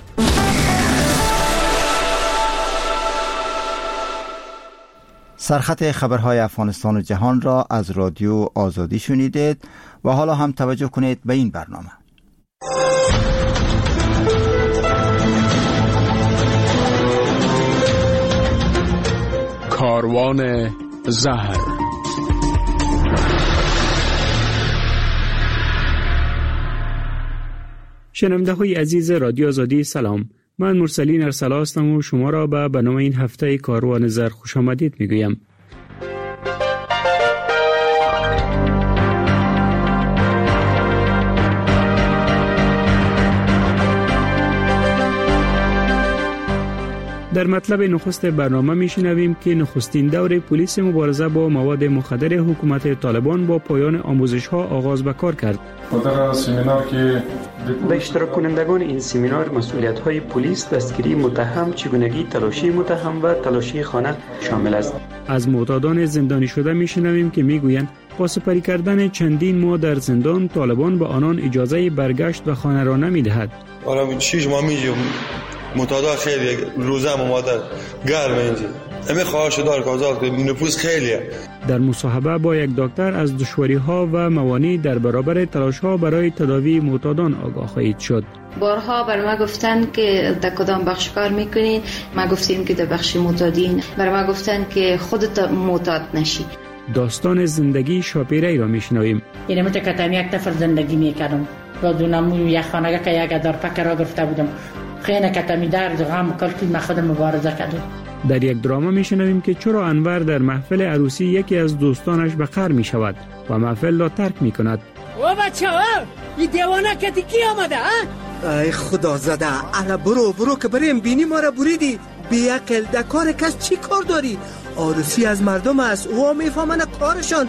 سرخط خبرهای افغانستان و جهان را از رادیو آزادی شنیدید و حالا هم توجه کنید به این برنامه. کاروان زهر. شنونده های عزیز رادیو آزادی سلام، من مرسلین ارسلا هستم و شما را به برنامه این هفته کاروان زهر خوش آمدید میگویم. در مطلب نخست برنامه میشنویم که نخستین دور پلیس مبارزه با مواد مخدر حکومت طالبان با پایان آموزش ها آغاز به کار کرد. در سمینار که به اشتراک کنندگان این سمینار مسئولیت های پلیس، دستگیری متهم، چگونگی تلاشی متهم و تلاشی خانه شامل است. از معتادان زندانی شده میشنویم که میگویند با سپری کردن چندین ماه در زندان طالبان به آنان اجازه برگشت به خانه را نمیدهد. آره شش ماه میجم متعادل خیلی روزه هم مادر گرم اینجا همه خواهش دار که آزاد کنیم نفوس خیلیه. در مصاحبه با یک دکتر از دشواری ها و موانع در برابر تلاش ها برای تداوی معتادان آگاه خواهید شد. بارها بر ما گفتن که در کدام بخش کار میکنین، ما گفتیم که در بخش معتادین، بر ما گفتن که خودت معتاد نشی. داستان زندگی شاپیره ای را میشنویم. این متکتم یک دفر زندگی میکردم رادونم یک خانه که یک در پک را گرفته بودم خیلی کتمی در غم کلکی ما خود مبارزه کردم. در یک دراما میشنویم که چرا انور در محفل عروسی یکی از دوستانش به قهر می شود و محفل را ترک می کند. او بچه ها این دیوانه کتی کی آمده ها؟ ای خدا زده الا برو برو که بریم بینی ما را بریدی بی عقل در کار کس چی کار داری؟ عروسی از مردم است او میفهمن کارشان.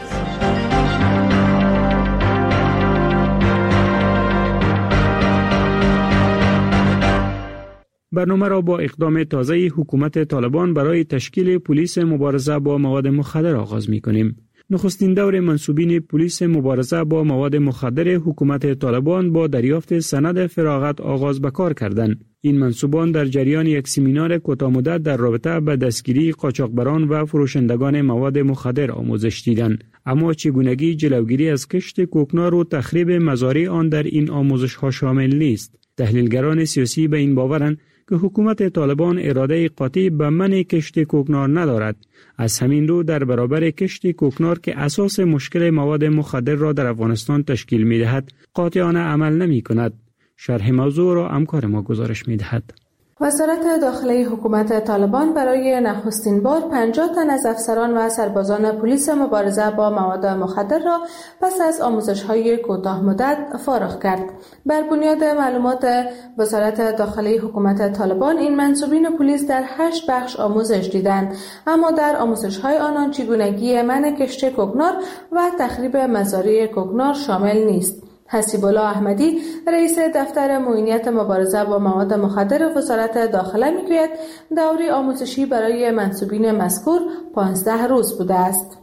برنامه را با اقدام تازه حکومت طالبان برای تشکیل پلیس مبارزه با مواد مخدر آغاز می کنیم. نخستین دور منصوبین پلیس مبارزه با مواد مخدر حکومت طالبان با دریافت سند فراغت آغاز به کار کردند. این منصوبان در جریان یک سمینار کوتاه‌مدت در رابطه به دستگیری قاچاقبران و فروشندگان مواد مخدر آموزش دیدند. اما چگونگی جلوگیری از کشت کوکنار و تخریب مزارع آن در این آموزش ها شامل نیست. تحلیلگران سیاسی به این باورند که حکومت طالبان اراده قاطع به منع کشت کوکنار ندارد. از همین رو در برابر کشت کوکنار که اساس مشکل مواد مخدر را در افغانستان تشکیل می دهد، قاطعانه عمل نمی کند. شرح موضوع را همکار ما گزارش می دهد. وزارت داخلی حکومت طالبان برای نخستین بار پنجاه تن از افسران و سربازان پلیس مبارزه با مواد مخدر را پس از آموزش‌های کوتاه مدت فارغ کرد. بر بنیاد معلومات وزارت داخلی حکومت طالبان، این منصوبین پلیس در هشت بخش آموزش دیدند، اما در آموزش‌های آنان چگونگی منع کشت کوکنار و تخریب مزارع کوکنار شامل نیست. حسیب الله احمدی، رئیس دفتر معینیت مبارزه با مواد مخدر وزارت داخله میگوید دوره آموزشی برای منصوبین مذکور پانزده روز بوده است.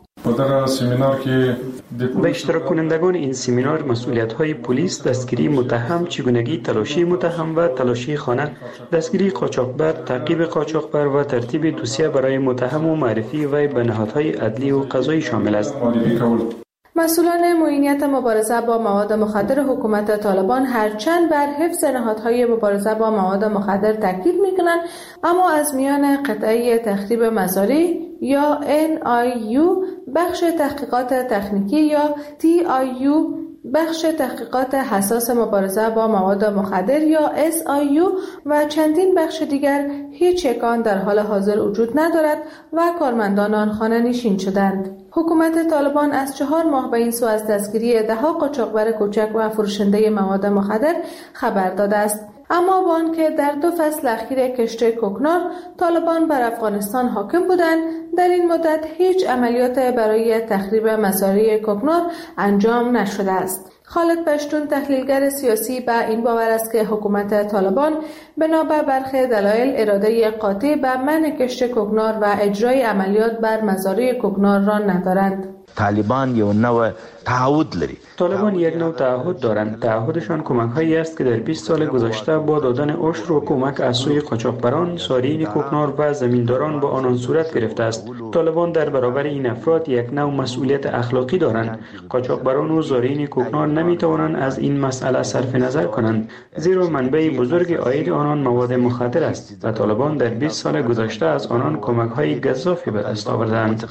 به اشتراک کنندگان این سمینار مسئولیت‌های پلیس، دستگیری متهم، چگونگی تلاشی متهم و تلاشی خانه، دستگیری قاچاقبر، تعقیب قاچاقبر و ترتیب دوسیه برای متهم و معرفی وی به نهادهای عدلی و قضایی شامل است. مسئولان معینیت مبارزه با مواد مخدر حکومت طالبان هرچند بر حفظ نهادهای مبارزه با مواد مخدر تاکید می‌کنند، اما از میان قطعه تخریب مزارع یا ان آی یو، بخش تحقیقات تکنیکی یا تی آی یو، بخش تحقیقات حساس مبارزه با مواد مخدر یا اس آی یو و چندین بخش دیگر هیچ یکان در حال حاضر وجود ندارد و کارمندان آن خانه نشین شدند. حکومت طالبان از چهار ماه به این سو از دستگیری ده‌ها قاچاقبر کوچک و فروشنده مواد مخدر خبر داده است. اما با آنکه در دو فصل اخیر کشت کوکنار طالبان بر افغانستان حاکم بودند، در این مدت هیچ عملیات برای تخریب مزارع کوکنار انجام نشده است. خالد پشتون، تحلیلگر سیاسی، به این باور است که حکومت طالبان بنا به برخی دلایل اراده قاطع به منع کشت کوکنار و اجرای عملیات بر مزارع کوکنار را ندارند. طالبان یو نوع تعهد لري. طالبان یک نوع تعهد دارند. تعهدشان کمک‌هایی است که در بیست سال گذشته با دادن عشر و کمک از سوی قاچاقبران، سارین کوکنار و زمینداران با آنان صورت گرفته است. طالبان در برابر این افراد یک نوع مسئولیت اخلاقی دارند. قاچاقبران و زارین کوکنار نمی‌توانند از این مسئله صرف نظر کنند، زیرا منبع بزرگ عاید آنان مواد مخدر است و طالبان در بیست سال گذشته از آنان کمک‌های گزافی به دست آوردند.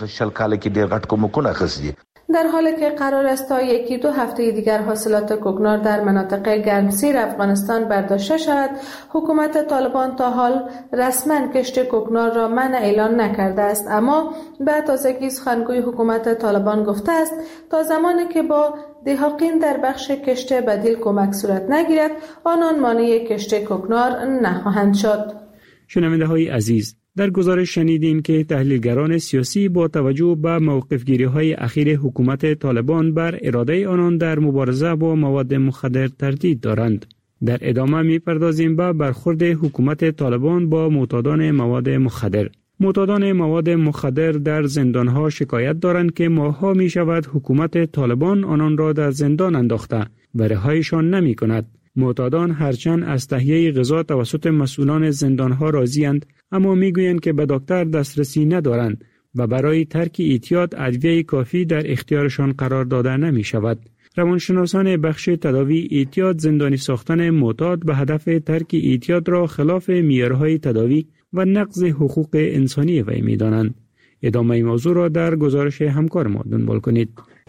در حالی که قرار است تا یکی دو هفته دیگر حاصلات کوکنار در مناطق گرمسیر افغانستان برداشته شود، حکومت طالبان تا حال رسما کشت کوکنار را منع اعلان نکرده است، اما به تازگی سخنگوی حکومت طالبان گفته است تا زمانی که با دهاقین در بخش کشت بدیل کمک صورت نگیرد، آنان مانع کشت کوکنار نخواهند شد. شنونده های عزیز، در گزارش شنیدیم که تحلیلگران سیاسی با توجه به موقفگیری‌های اخیر حکومت طالبان بر اراده آنان در مبارزه با مواد مخدر تردید دارند. در ادامه می‌پردازیم به برخورد حکومت طالبان با معتادان مواد مخدر. معتادان مواد مخدر در زندان‌ها شکایت دارند که ماه‌ها می‌شود حکومت طالبان آنان را در زندان انداخته و رهایشان نمی‌کند. معتادان هرچند از تهیه غذا توسط مسئولان زندان‌ها راضی‌اند، اما میگویند که به دکتر دسترسی ندارند و برای ترک اعتیاد ادویه کافی در اختیارشان قرار داده نمی شود. روانشناسان بخش تداوی اعتیاد زندانی ساختن معتاد به هدف ترک اعتیاد را خلاف معیارهای تداوی و نقض حقوق انسانی وی می دانند. ادامه موضوع را در گزارش همکار ما دنبال کنید.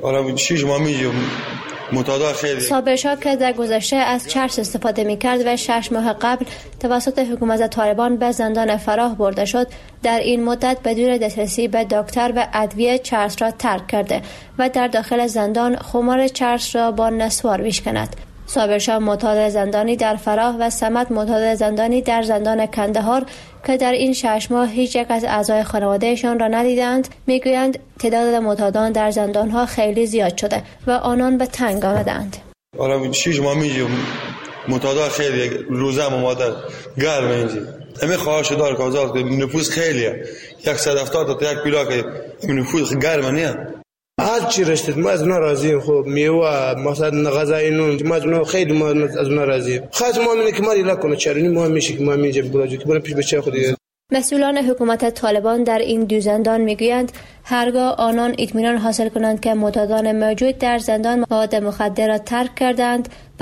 صابر شاه که در گذشته از چرس استفاده می کرد و شش ماه قبل توسط حکومت طالبان به زندان فراه برده شد، در این مدت بدون دسترسی به دکتر و ادویه چرس را ترک کرده و در داخل زندان خمار چرس را با نسوار میشکند. صابر شاه معتاد زندانی در فراه و صمد معتاد زندانی در زندان کندهار که در این شش ماه هیچ یک از اعضای خانوادهشان را ندیدند، میگویند تعداد معتادان در زندانها خیلی زیاد شده و آنان به تنگ آمدند. آره شش ماه میجم معتادا خیلی روزه مادر گرم اینجا. همه خواهش دار که وزارت نفوس خیلیه. صد و هفتاد تا یک پیلا که نفوس گرم نه. هر چی رشته ما از ناراضیم. خب میوه مثلا غذای نون ما از نو خیلی ما از ناراضیم. خاص ما میگه که ماری نکنه چرونی ما میشه که ما میجه بلاجو که برای پیش بچه خود. مسئولان حکومت طالبان در این دو زندان میگویند هرگاه آنان اطمینان حاصل کنند که معتادان موجود در زندان مواد مخدر را ترک کردند،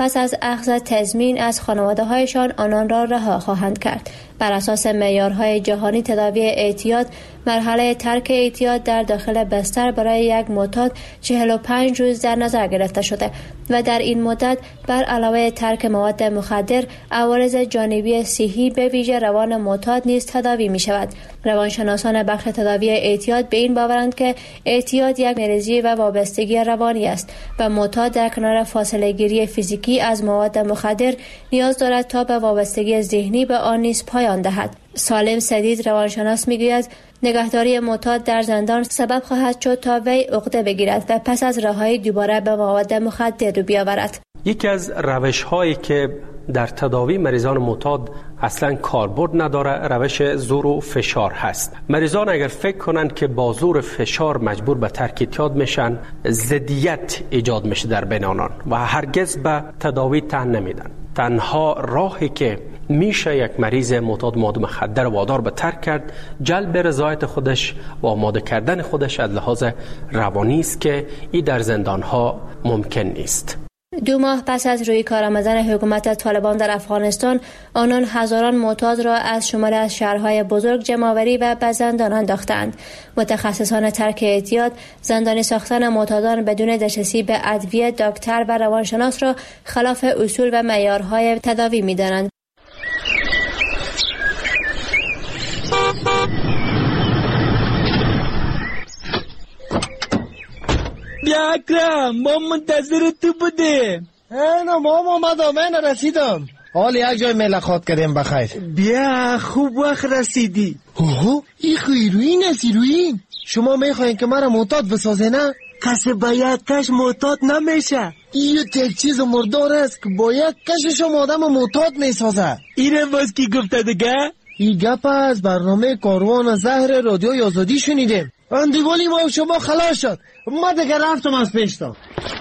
پس از اخذ تضمین از خانواده هایشان آنان را رها خواهند کرد. بر اساس معیارهای جهانی تداوی اعتیاد، مرحله ترک اعتیاد در داخل بستر برای یک معتاد چهل و پنج روز در نظر گرفته شده و در این مدت بر علاوه ترک مواد مخدر، عوارض جانبی صحی به ویژه روان معتاد نیز تداوی می شود. روانشناسان بخش تداوی اعتیاد به این باورند که اعتیاد یک مریضی و وابستگی روانی است و معتاد در کنار فاصله گیری فیزیکی از مواد مخدر نیاز دارد تا به وابستگی ذهنی به آن نیز پایان دهد. سالم سدید روانشناس میگوید نگهداری معتاد در زندان سبب خواهد شد تا وی عقده بگیرد و پس از رهایی دوباره به مواد مخدر رو بیاورد. یکی از روش هایی که در تداوی مریضان معتاد اصلا کاربرد نداره روش زور و فشار هست. مریضان اگر فکر کنند که با زور فشار مجبور به ترک اعتیاد میشن، ضدیت ایجاد میشه در بین آنان و هرگز به تداوی تن نمیدن. تنها راهی که میشه یک مریض معتاد مواد مخدر وادار به ترک کرد، جلب رضایت خودش و آماده کردن خودش از لحاظ روانی است که این در زندان ها ممکن نیست. دو ماه پس از روی کار آمدن حکومت طالبان در افغانستان، آنان هزاران معتاد را از شمال از شهرهای بزرگ جمع‌آوری و به زندان انداختند. متخصصان ترک اعتیاد زندانی ساختن معتادان بدون دسترسی به ادویه، دکتر و روانشناس را خلاف اصول و معیارهای تداوی می‌دانند. بیا اکرم، ما منتظر تو بودیم. اینا ما اومدم، من رسیدم. حال یک جای ملاقات کردیم بخیر. بیا خوب وقت رسیدی. اوه این خیروین است ایروین. شما میخواین که مرا معتاد بسازه نه؟ کسی با یک کش معتاد نمیشه. این یک چیز مردار است که با یک کش شما آدم معتاد میسازه. اینه باز کی گفته دیگه؟ این گپ از برنامه کاروان زهر رادیوی آزادی شنیدیم. اندیوالی ما شما خلاص شد. ما دیگه رفتم از پیشتا.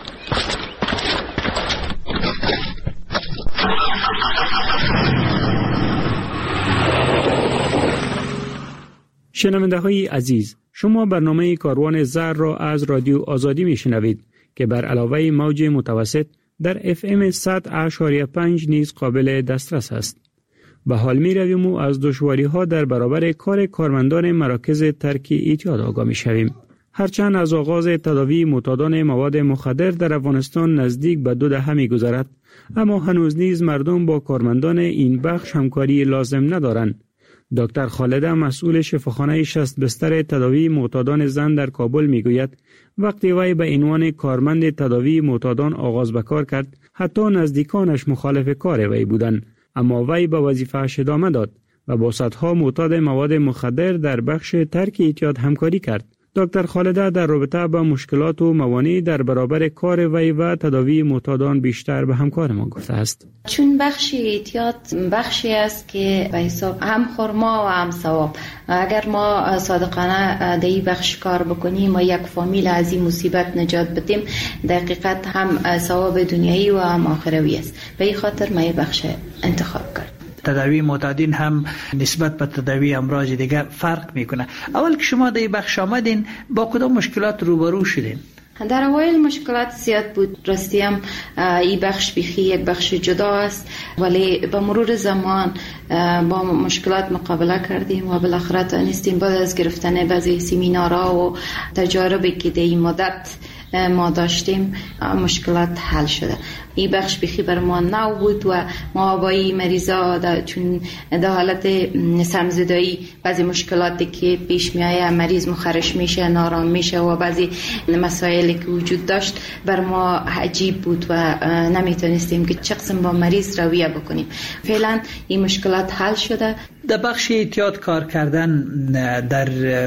شنونده های عزیز، شما برنامه کاروان زهر را از رادیو آزادی می شنوید که بر علاوه موج متوسط در اف ام صد اشاریه پنج نیز قابل دسترس است. به حال می رویم و از دشواری ها در برابر کار کارمندان مراکز ترک اعتیاد آگاه می شویم. هرچند از آغاز تداوی معتادان مواد مخدر در افغانستان نزدیک به دو دهه می گذرد، اما هنوز نیز مردم با کارمندان این بخش همکاری لازم ندارند. دکتر خالده مسئول شفاخانه شصت بستر تداوی معتادان زن در کابل می گوید وقتی وی به عنوان کارمند تداوی معتادان آغاز به کار کرد، حتی نزدیکانش مخالف کار وی بودند، اما وی به وظیفه‌اش ادامه داد و با صدها معتاد مواد مخدر در بخش ترک اعتیاد همکاری کرد. دکتر خالده در رابطه با مشکلات و موانع در برابر کار وی و تداوی معتادان بیشتر به همکار ما گفته است. چون بخش اعتیاد بخشی است که به حساب هم خرما و هم ثواب. اگر ما صادقانه در این بخش کار بکنیم و یک فامیل از این مصیبت نجات بدیم، دقیقاً هم ثواب دنیایی و هم آخروی است. به این خاطر ما این بخش انتخاب کرد. تداوی معتادین هم نسبت به تداوی امراض دیگر فرق میکنه. اول که شما در این بخش آمدین با کدام مشکلات روبرو شدین؟ در اوایل مشکلات زیاد بود. راستی هم این بخش بیخی یک بخش جدا است، ولی با مرور زمان با مشکلات مقابله کردیم و بالاخره تانستیم بعد از گرفتن بعضی سمینارها و تجاربی که در این مدت ما داشتیم مشکلات حل شده. این بخش بیخی بر ما نو بود و ما با این مریضا دا چون در حالت سمزدایی بعضی مشکلاتی که پیش می آید، مریض مخرش میشه، نارام میشه و بعضی مسائلی که وجود داشت بر ما عجیب بود و نمیتونستیم که چه قسم با مریض رویه بکنیم. فعلا این مشکلات حل شده. در بخش اعتیاد کار کردن در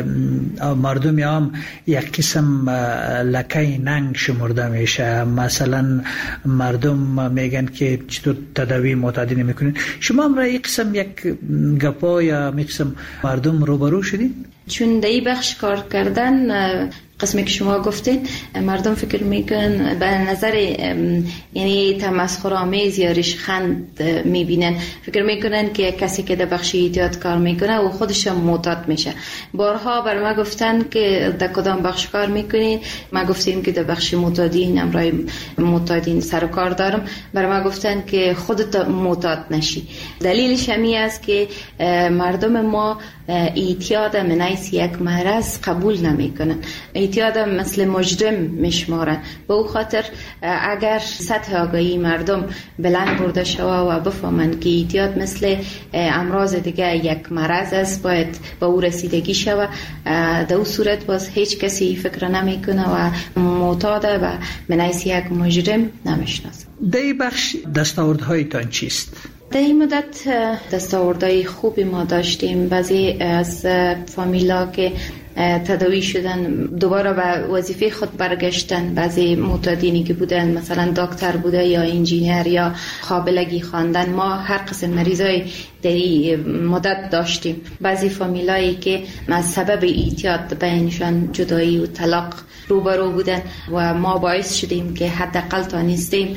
مردم عام یک قسم لکه ننگ شمرده میشه. مثلا مردم میگن که چطور تداوی معتادی نمیکنین. شما هم را یک قسم یک گپا یا یک قسم مردم روبرو شدید؟ چون در این بخش کار کردن قسمی که شما گفتین مردم فکر میکنن به نظر یعنی تمسخرآمیز یا ریشخند میبینن، فکر میکنن که کسی که در بخش ایتیاد کار میکنه و خودش معتاد میشه. بارها بر ما گفتن که در کدام بخش کار میکنین، ما گفتیم که در بخش معتادین، امرای معتادین سر و کار دارم. بر ما گفتن که خودت معتاد نشی. دلیلش همین است که مردم ما ایتیاد من حیث یک مرض قبول نمیکنن، ایتیاد مثل مجرم میشمارن. به او خاطر اگر سطح آگاهی مردم بلند برده شود و بفهمند که ایتیاد مثل امراض دیگه یک مرض است، باید به او رسیدگی شود، در او صورت باز هیچ کسی فکر نمیکنه و معتاد و من حیث یک مجرم نمیشناسه. در این بخش دستاوردهایتان چیست؟ در این مدت دستاوردهای خوبی ما داشتیم. بعضی از فامیلا که تداوی شدن دوباره به وظیفه خود برگشتن. بعضی معتادینی که بودن مثلا دکتر بوده یا انجینیر یا قابلگی خواندن. ما هر قسم مریضای در این مدت داشتیم. بعضی فامیلایی که از سبب ایتیاد بینشان جدایی و طلاق روبرو بودن و ما باعث شدیم که حداقل تانستیم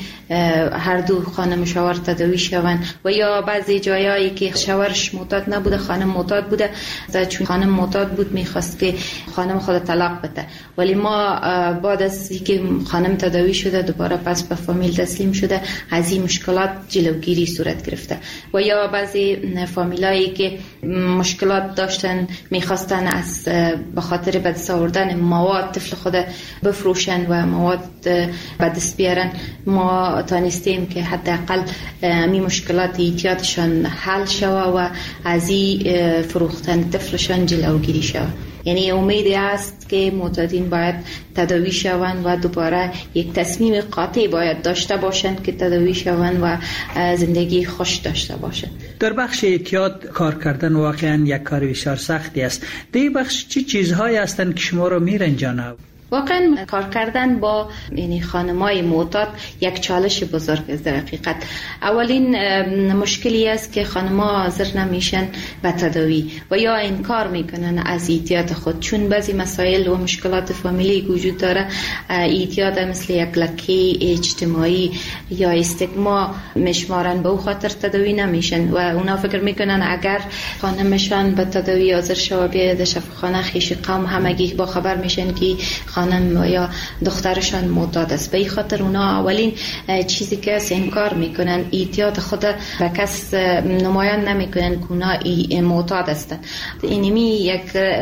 هر دو خانم شوهر تداوی شوند. و یا بعضی جایایی که شوهرش معتاد نبوده، خانم معتاد بوده، چون خانم معتاد بود میخواست که خانم خود طلاق بده، ولی ما بعد از اینکه خانم تداوی شده دوباره پس به فامیل تسلیم شده، از این مشکلات جلوگیری صورت گرفته. و یا بعضی فامیلایی که مشکلات داشتن میخواستن از به خاطر به دست آوردن مواد طفل خود بفروشن و مواد به دست بیارن، ما تانستیم که حداقل می مشکلات ایتیادشان حل شود و از این فروختن طفلشان جلوگیری شود. یعنی امیدی است که معتادین باید تداوی شوند و دوباره یک تصمیم قاطع باید داشته باشند که تداوی شوند و زندگی خوش داشته باشند. در بخش اعتیاد کار کردن واقعا یک کار بسیار سختی است. در این بخش چه چیزهایی هستند که شما را میرنجانه؟ واقعا کار کردن با یعنی خانمای معتاد یک چالش بزرگ است. در حقیقت اولین مشکلی است که خانم‌ها حاضر نمیشن به تداوی و یا انکار میکنن از ایتیاد خود، چون بعضی مسائل و مشکلات فامیلی وجود داره. ایتیاد مثل یک لکه اجتماعی یا استگما میشمارن، به او خاطر تداوی نمیشن و اونا فکر میکنن اگر خانمشان به تداوی حاضر شود بیاد شفاخانه، خیش قوم همگی با خبر میشن که خانم یا دخترشان معتاد است. به این خاطر اونا اولین چیزی که انکار میکنن ایتیاد خود به کس نمایان نمیکنن که اونا معتاد هستند. اینمی یک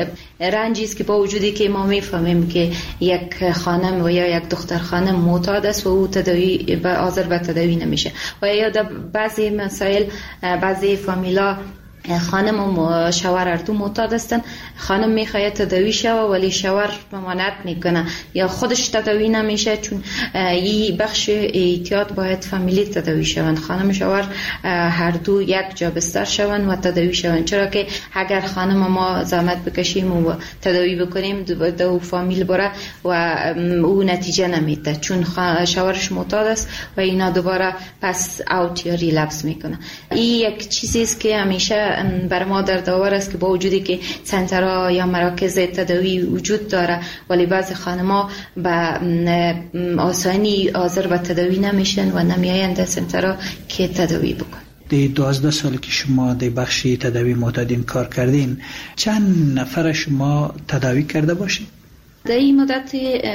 رنجی است که با وجودی که ما میفهمیم که یک خانم و یا یک دختر خانم معتاد است و او تداوی به حاضر به تداوی نمیشه. و یا در بعضی مسائل بعضی فامیلا خانم و شوهر هر دو معتاد هستن، خانم میخواد تداوی شود ولی شوهر ممانعت میکنه یا خودش تداوی نمیشه، چون این بخش اعتیاد باید فامیلی تداوی شوند. خانم شوهر هر دو یک جا بستر شوند و تداوی شوند، چرا که اگر خانم ما زحمت بکشیم و تداوی بکنیم دو فامیل بره و او نتیجه نمیده، چون شوهرش معتاد است و اینا دوباره پس اوت یا ریلپس میکنه. این یک چیزی است که همیشه بر ما در داور است که با وجودی که سنترها یا مراکز تداوی وجود داره ولی بعضی خانم‌ها به آسانی حاضر به تداوی نمیشن و نمیایند در سنترها که تداوی بکن. دی دوازده سال که شما در بخش تداوی معتادین کار کردین، چند نفر شما تداوی کرده باشین؟ در این مدت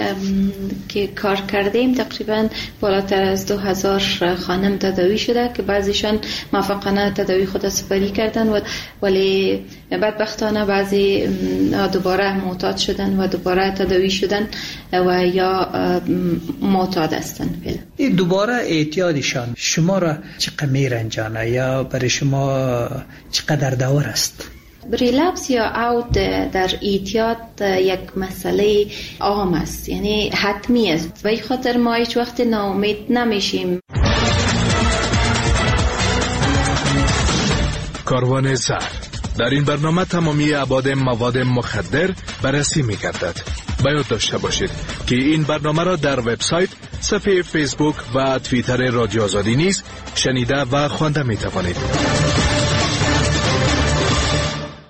که کار کردیم تقریبا بالاتر از دو هزار خانم تداوی شده که بعضیشان موفقانه تداوی خود سپری کردن و ولی بدبختانه بعضی دوباره معتاد شدن و دوباره تداوی شدن و یا معتاد هستند. این دوباره اعتیادشان شما را چقدر میرنجانه یا برای شما چقدر دور است؟ ریلپس یا اوت در ایتیاد یک مسئله عام است، یعنی حتمی است و این خاطر ما هیچ وقت ناامید نمیشیم. کاروان زهر در این برنامه تمامی ابعاد مواد مخدر بررسی می‌گردد. باید داشته باشید که این برنامه را در وبسایت، صفحه فیسبوک و توییتر رادیو آزادی نیز شنیده و خوانده می‌توانید.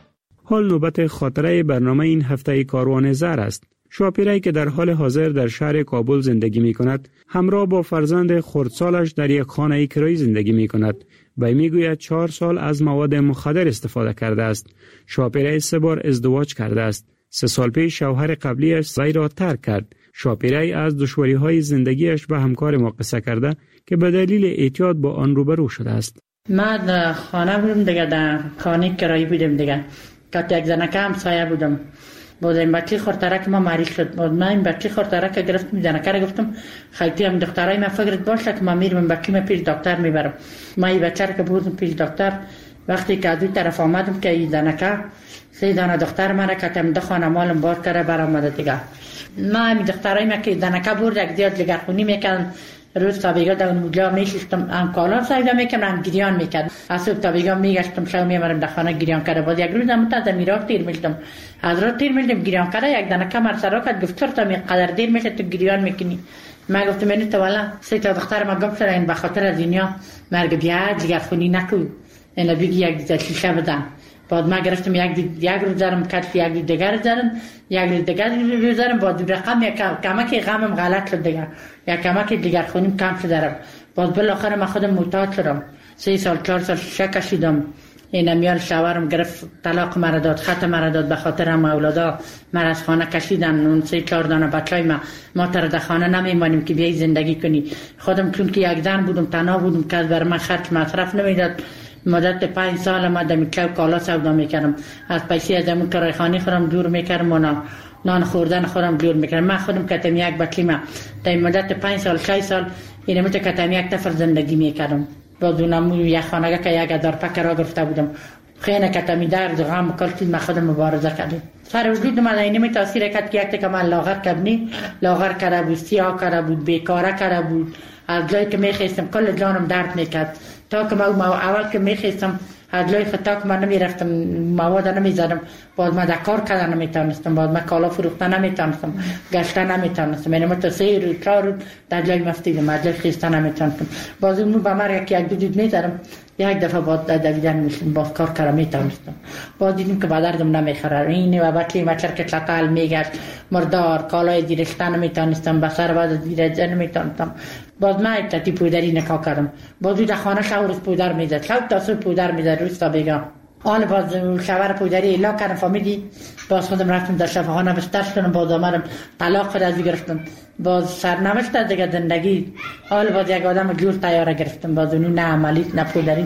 حال نوبت خاطره برنامه این هفته کاروان زر است. شاپیرایی که در حال حاضر در شهر کابل زندگی می کند، همراه با فرزند خردسالش در یک خانه کرایی زندگی می کند. و می گوید چهار سال از مواد مخدر استفاده کرده است. شاپیرای سه بار ازدواج کرده است. سه سال پیش شوهر قبلیش وی را ترک کرد. شاپیرای از دشواری‌های زندگیش به همکار ما قصه کرده که به دلیل اعتیاد با آن روبرو شده است. من در خانه بودم دیگه، در خانه کرایی بودم دیگه. که یک زنکه همسایه بودم. بود این بچه خورترک ما معریف شد. بود من این بچه خورترک گرفتم، زنکه را گفتم خیلی هم دخترای من فکرت باشه که ما میرم بچه من پیش دکتر میبرم. ما این بچه را که بردم پیش دکتر، وقتی که از اون طرف آمدم که این زنکه سه دانه دختر مرا که تم دو خانه مالم بار کرده برآمده دیگه. ما این دخترای ما که زنکه برد یک دیاد لگرخونی میکردن. روز تا بیگا در اونجا میشستم، هم کالا سایده میکردم، هم گریان میکردم. از صبح تا بیگا میگشتم، شب میامدم در خانه گریان کرده. بعد یک روز هم تا میراب تیر میشدم، از راه تیر میشدم گریان کرده. یک دانه کمر سرا کرد، گفت چرا تا میقدر دیر میشه تو گریان میکنی؟ من گفتم اینو تو والا سه تا دختر ما گم شده، این به خاطر از اینیا مرگ بیا جگرخونی نکو، اینا بگی یک شیشه بدن. بعد ما گرفتم یک یک روز دارم کتف، یک دیگر دارم، یک روز دیگر روز دارم. بعد رقم یک کمکی غمم غلط شد دیگه، یک کمکی دیگر خونیم کم شد دارم. بعد بالاخره من خودم معتاد شدم. سه سال چهار سال شیشه کشیدم. این میال شوهرم گرفت، طلاق مرا داد، خط مرا داد، به خاطر هم اولادا مرا از خانه کشیدن. اون سه چهار دانه بچهای ما ما تر در خانه نمیمانیم که بیای زندگی کنی. خودم چون که یک زن بودم، تنها بودم، کس بر من خرج مصرف نمیداد. مدت پنج سال ما دمی کاو کالا سودا میکردم، از پیسه از همون کرای خانه خودم دور میکردم و نان خوردن خودم دور میکردم. من خودم کتم یک بچه ما در مدت پنج سال شش سال این مت کتم یک تفر زندگی میکردم. با دونم یک خانه که یک دار پک را گرفته بودم، خیلی کتمی درد غم کل چیز ما خودم مبارزه کردم. سر وجود من اینمی تاثیر کرد که یک تک من لاغر کردنی، لاغر کرده بود، سیاه کرده بود، بیکاره کرده بود. از جایی که میخواستم کل جانم درد میکرد. تا که ما اول که میخواستم از جای خطا که من نمیرفتم، مواد نمیزدم، بعد من در کار کردن نمیتونستم، بعد من کالا فروختن نمیتونستم، گشتن نمیتونستم. یعنی من تا سه روز چهار روز در جای مفتیدم، از جای خیستن نمیتونستم. باز اون به مرگ که یک دو دید میزدم، یک دفعه بعد در دویدن میشدم، باز کار کردن میتونستم. بعد دیدیم که به دردم نمیخوره. این و بچه مچر که چطل میگشت، مردار، کالای دیرشتن نمیتونستم، بسر بعد دیرشتن نمیتونستم. باز من ابتدی پودری نکاح کردم. باز در خانه شاور پودر میزد، شب تا صبح پودر میزد روز تا بیگا. آن باز شاور پودری ایلا کردم فهمیدی. باز خودم رفتم در شفاخانه بستر شدم، باز آمدم طلاق خود از گرفتم. باز سرنوشت از دیگه زندگی. حال باز یک آدم جور تیاره گرفتم، باز اونو نه عملی نه پودری.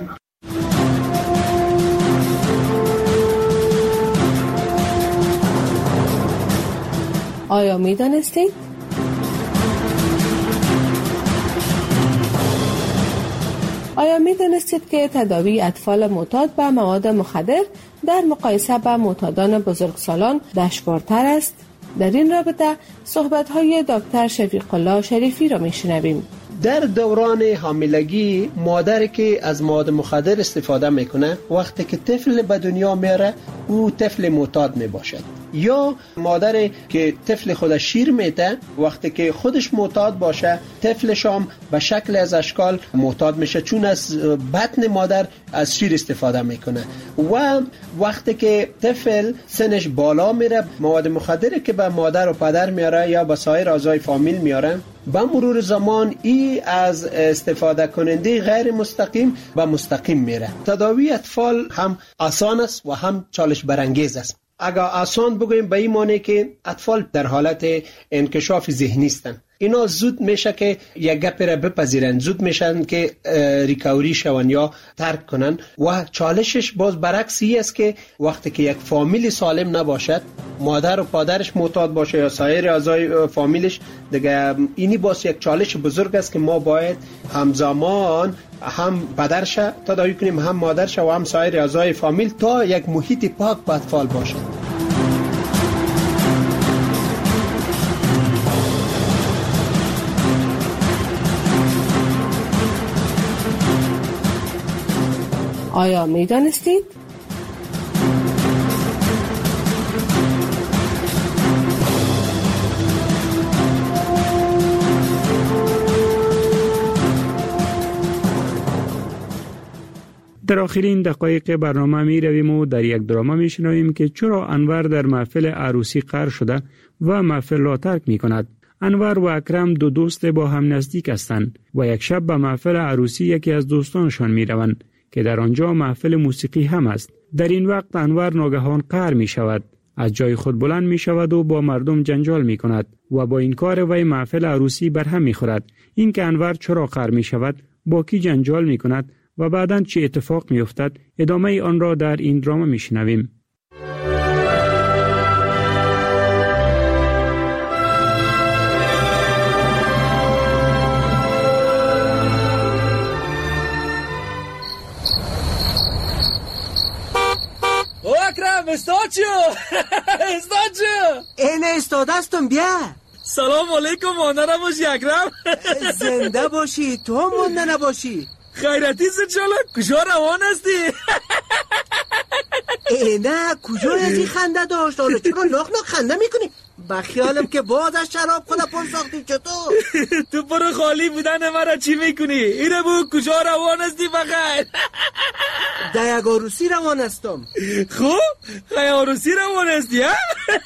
آیا میدانستید؟ آیا می دانستید که تداوی اطفال معتاد به مواد مخدر در مقایسه با معتادان بزرگسالان دشوارتر است؟ در این رابطه صحبت‌های دکتر شفیق الله شریفی را می‌شنویم. در دوران حاملگی مادری که از مواد مخدر استفاده میکنه، وقتی که طفل به دنیا میاره او طفل معتاد میباشد. یا مادری که طفل خودش شیر میده، وقتی که خودش معتاد باشه طفلش هم به شکل از اشکال معتاد میشه، چون از بطن مادر از شیر استفاده میکنه. و وقتی که طفل سنش بالا میره، مواد مخدری که به مادر و پدر میاره یا به سایر اعضای فامیل میاره، با مرور زمان ای از استفاده کننده غیر مستقیم و مستقیم میره. تداوی اطفال هم آسان است و هم چالش برانگیز است. اگر آسان بگویم به این معنی که اطفال در حالت انکشاف ذهنی هستند، اینا زود میشه که یک گپ را بپذیرن، زود میشن که ریکاوری شون یا ترک کنن. و چالشش باز برعکس این است که وقتی که یک فامیل سالم نباشد، مادر و پدرش معتاد باشه یا سایر اعضای فامیلش، دیگه اینی باز یک چالش بزرگ است که ما باید همزمان هم پدرش تداوی کنیم، هم مادرش و هم سایر اعضای فامیل، تا یک محیط پاک به اطفال باشه. آیا می دانستید؟ در آخرین دقایق برنامه می رویم و در یک درامه می شنویم که چرا انور در محفل عروسی غرق شده و محفل را ترک می کند. انور و اکرم دو دوست با هم نزدیک هستند و یک شب به محفل عروسی یکی از دوستانشان می روند که در آنجا محفل موسیقی هم است. در این وقت انور ناگهان قهر می شود، از جای خود بلند می شود و با مردم جنجال می کند و با این کار وی محفل عروسی برهم می خورد. این که انور چرا قهر می شود، با کی جنجال می کند و بعداً چه اتفاق می افتد، ادامه آن را در این درامه می شنویم. او اکرم استاچو استاچو اینه استادستم بیا. سلام علیکم، مانده نباشی اکرم. زنده باشی، تو هم مانده نباشی. خیرتی سرچالا کجا روان هستی؟ ای نه کجا ازی خنده داشت؟ حالا چرا لاخ لاخ خنده میکنی؟ بخیالم که باز از شراب خدا پر ساختی. چطور؟ تو پر خالی بودن مرا چی میکنی؟ اینه بود کجا روان هستی بخیر؟ در یک عروسی روان هستم. خوب؟ خیلی عروسی روان هستی ها؟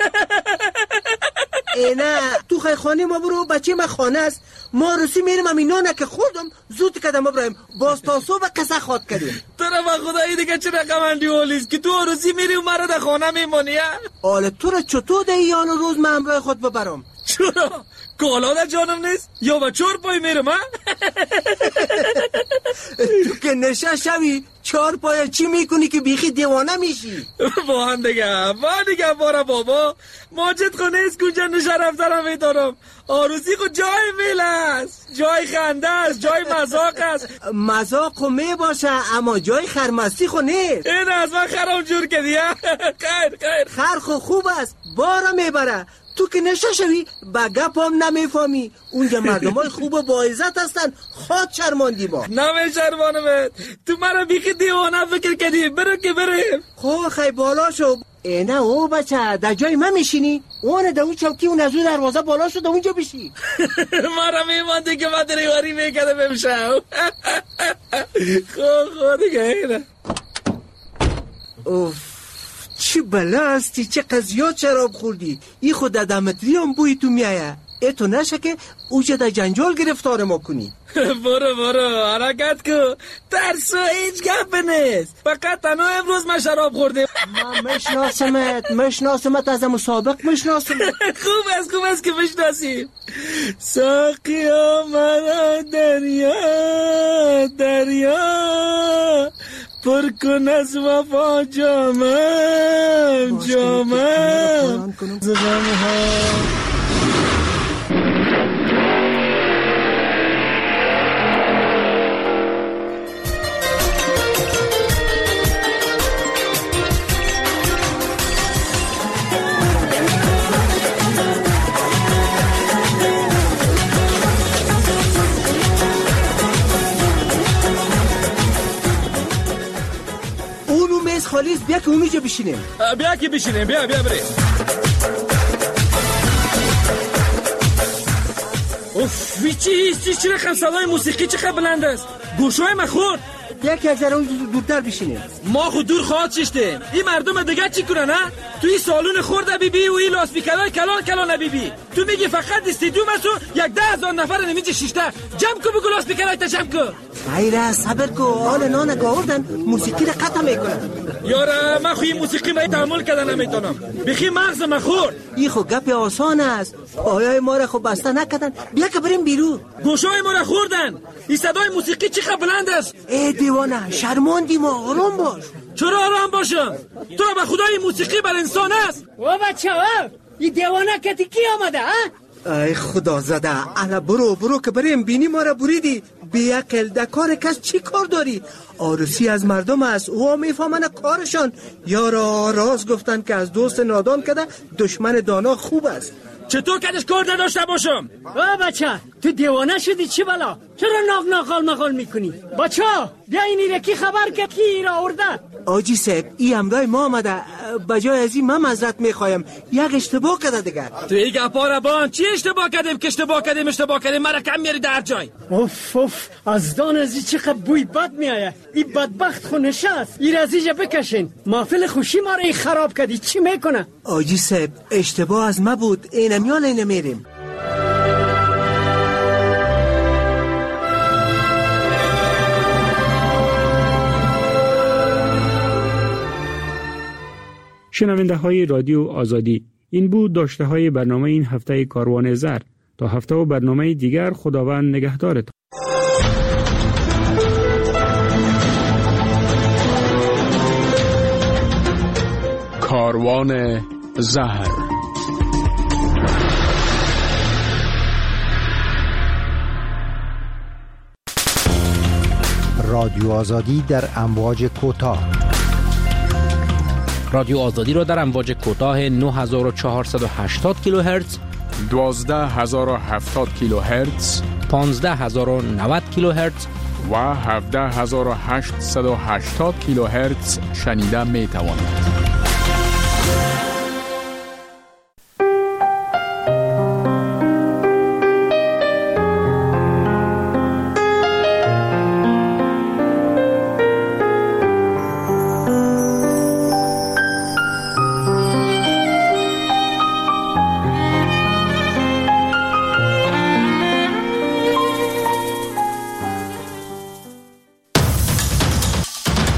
ای نه تو خیلی خانه ما برو، بچه ما خانه است، ما عروسی میریم هم اینا نه که خوردم زود کدم برایم باز تا صبح قصه خواد کردیم. تو را با خدایی دیگه چه رقمندی اولیست که تو عروسی میری و مرا در خانه میمانی ها؟ آله تو را چطور ده ایان روز من همراه خود ببرم؟ چرا؟ کالا در جانم نیست؟ یا با چور پای میرم ها؟ تو که نشه شوی چهار پای چی میکنی که بیخی دیوانه میشی؟ با هم دیگه با دیگه بارا بابا ماجد خونه است کنجا نشه رفترم میدارم. آروزی خود جای میل است، جای خنده است، جای مزاق است. مزاق خو می باشه اما جای خرمستی خو نیست. این از من خرم جور کردی ها؟ خیر خیر خر خو خوب است بارا میبره. تو که نشه شوی با گپ هم نمیفهمی. اونجا مردم های خوب و با عزت هستن، خود شرماندی با. نمی شرمانم، تو مرا بیخی دیوانه فکر کردی. برو که بریم. خو خیلی بالا شو. اینه او بچه در جای من میشینی؟ اونه در اون چوکی اون از اون دروازه بالا شو در اونجا بشی. مرا میمانده که من دریواری میکرده بمشم. خو خو دیگه اینه. اوف چی بلا هستی، چه قضیات شراب خوردی. ای خود در دمتری هم بوی تو میایه. ای تو نشه که اوجه در جنجال گرفتار ما کنی. برو برو حرکت کو، ترسو هیچ گپ نیست. فقط تنها امروز من شراب خوردم. من مشناسمت مشناسمت از مسابق مشناسمت. خوب است خوب است که مشناسیم. ساقیا مرا دریا دریا پر کن از وفا جامم جامم زغم ها. خالیز بیا که اونجا بشینیم. بیا که بشینیم بیا بیا بریم. اوف ویچی چی چی رقم صدای موسیقی چقدر بلند است. گوشای من خورد. بیا که از اون دورتر بشینیم. ما خود دور خواهد ششتیم. این مردم دیگه چی کنن ها؟ توی سالون خورده بی بی و این لاسپیکرهای کلان کلان بی بی. تو میگی فقط استیدیوم است و یک ده هزار نفر نمیشه ششته. جمع کو بگو لاسپیکرهای تا جمع کو. خیره صبر کو، حال نان گاوردن موسیقی را قطع میکنن. یارا من خوی موسیقی را تحمل کردن نمیتونم. بخی مغز من خورد. این خو گپ آسان است. پایای ما را خو بسته نکردن. بیا که بریم بیرون. گوشای ما را خوردن. این صدای موسیقی چقدر بلند است. ای دیوانه شرماندی ما، آرام باش. چرا آرام باشم؟ تو به خدای موسیقی بر انسان است. و بچه ها این دیوانه کتی کی آمده ها؟ ای خدا زده، الا برو برو که بریم بینی ما را بریدی. بیعقل در کار کس چی کار داری؟ عروسی از مردم است، او میفهمن کارشان. یارا راز گفتن که از دوست نادان کده دشمن دانا خوب است. چطور کدش کار نداشته باشم؟ آه بچه تو دیوانه شدی چی بلا؟ چرا ناق ناقال مقال میکنی؟ بچه بیا اینی رکی خبر که کی ایرا آورده؟ آجی صاحب ای امرای ما آمده، بجای از این من معذرت میخوایم، یک اشتباه کرده دیگر. تو ای گپا را بان چی اشتباه کردیم که اشتباه کردیم اشتباه کردیم مرا کم میاری در جای. اوف اوف از دان از این چقدر بوی بد میآید. این بدبخت خو نشست این از اینجا بکشین. محفل خوشی ما را ای خراب کردی چی میکنه؟ آجی صاحب اشتباه از ما بود، اینم یا نمیریم. شنونده های رادیو آزادی، این بود داشته های برنامه این هفته کاروان زر. تا هفته و برنامه دیگر خداوند نگهدارتان. کاروان زهر. رادیو آزادی در امواج کوتاه. رادیو آزادی را در امواج کوتاه نه هزار و چهارصد و هشتاد کیلوهرتز، دوازده هزار و هفتاد کیلوهرتز، پانزده هزار و نود کیلوهرتز و هفده هزار و هشتصد و هشتاد کیلوهرتز شنیده می توانید.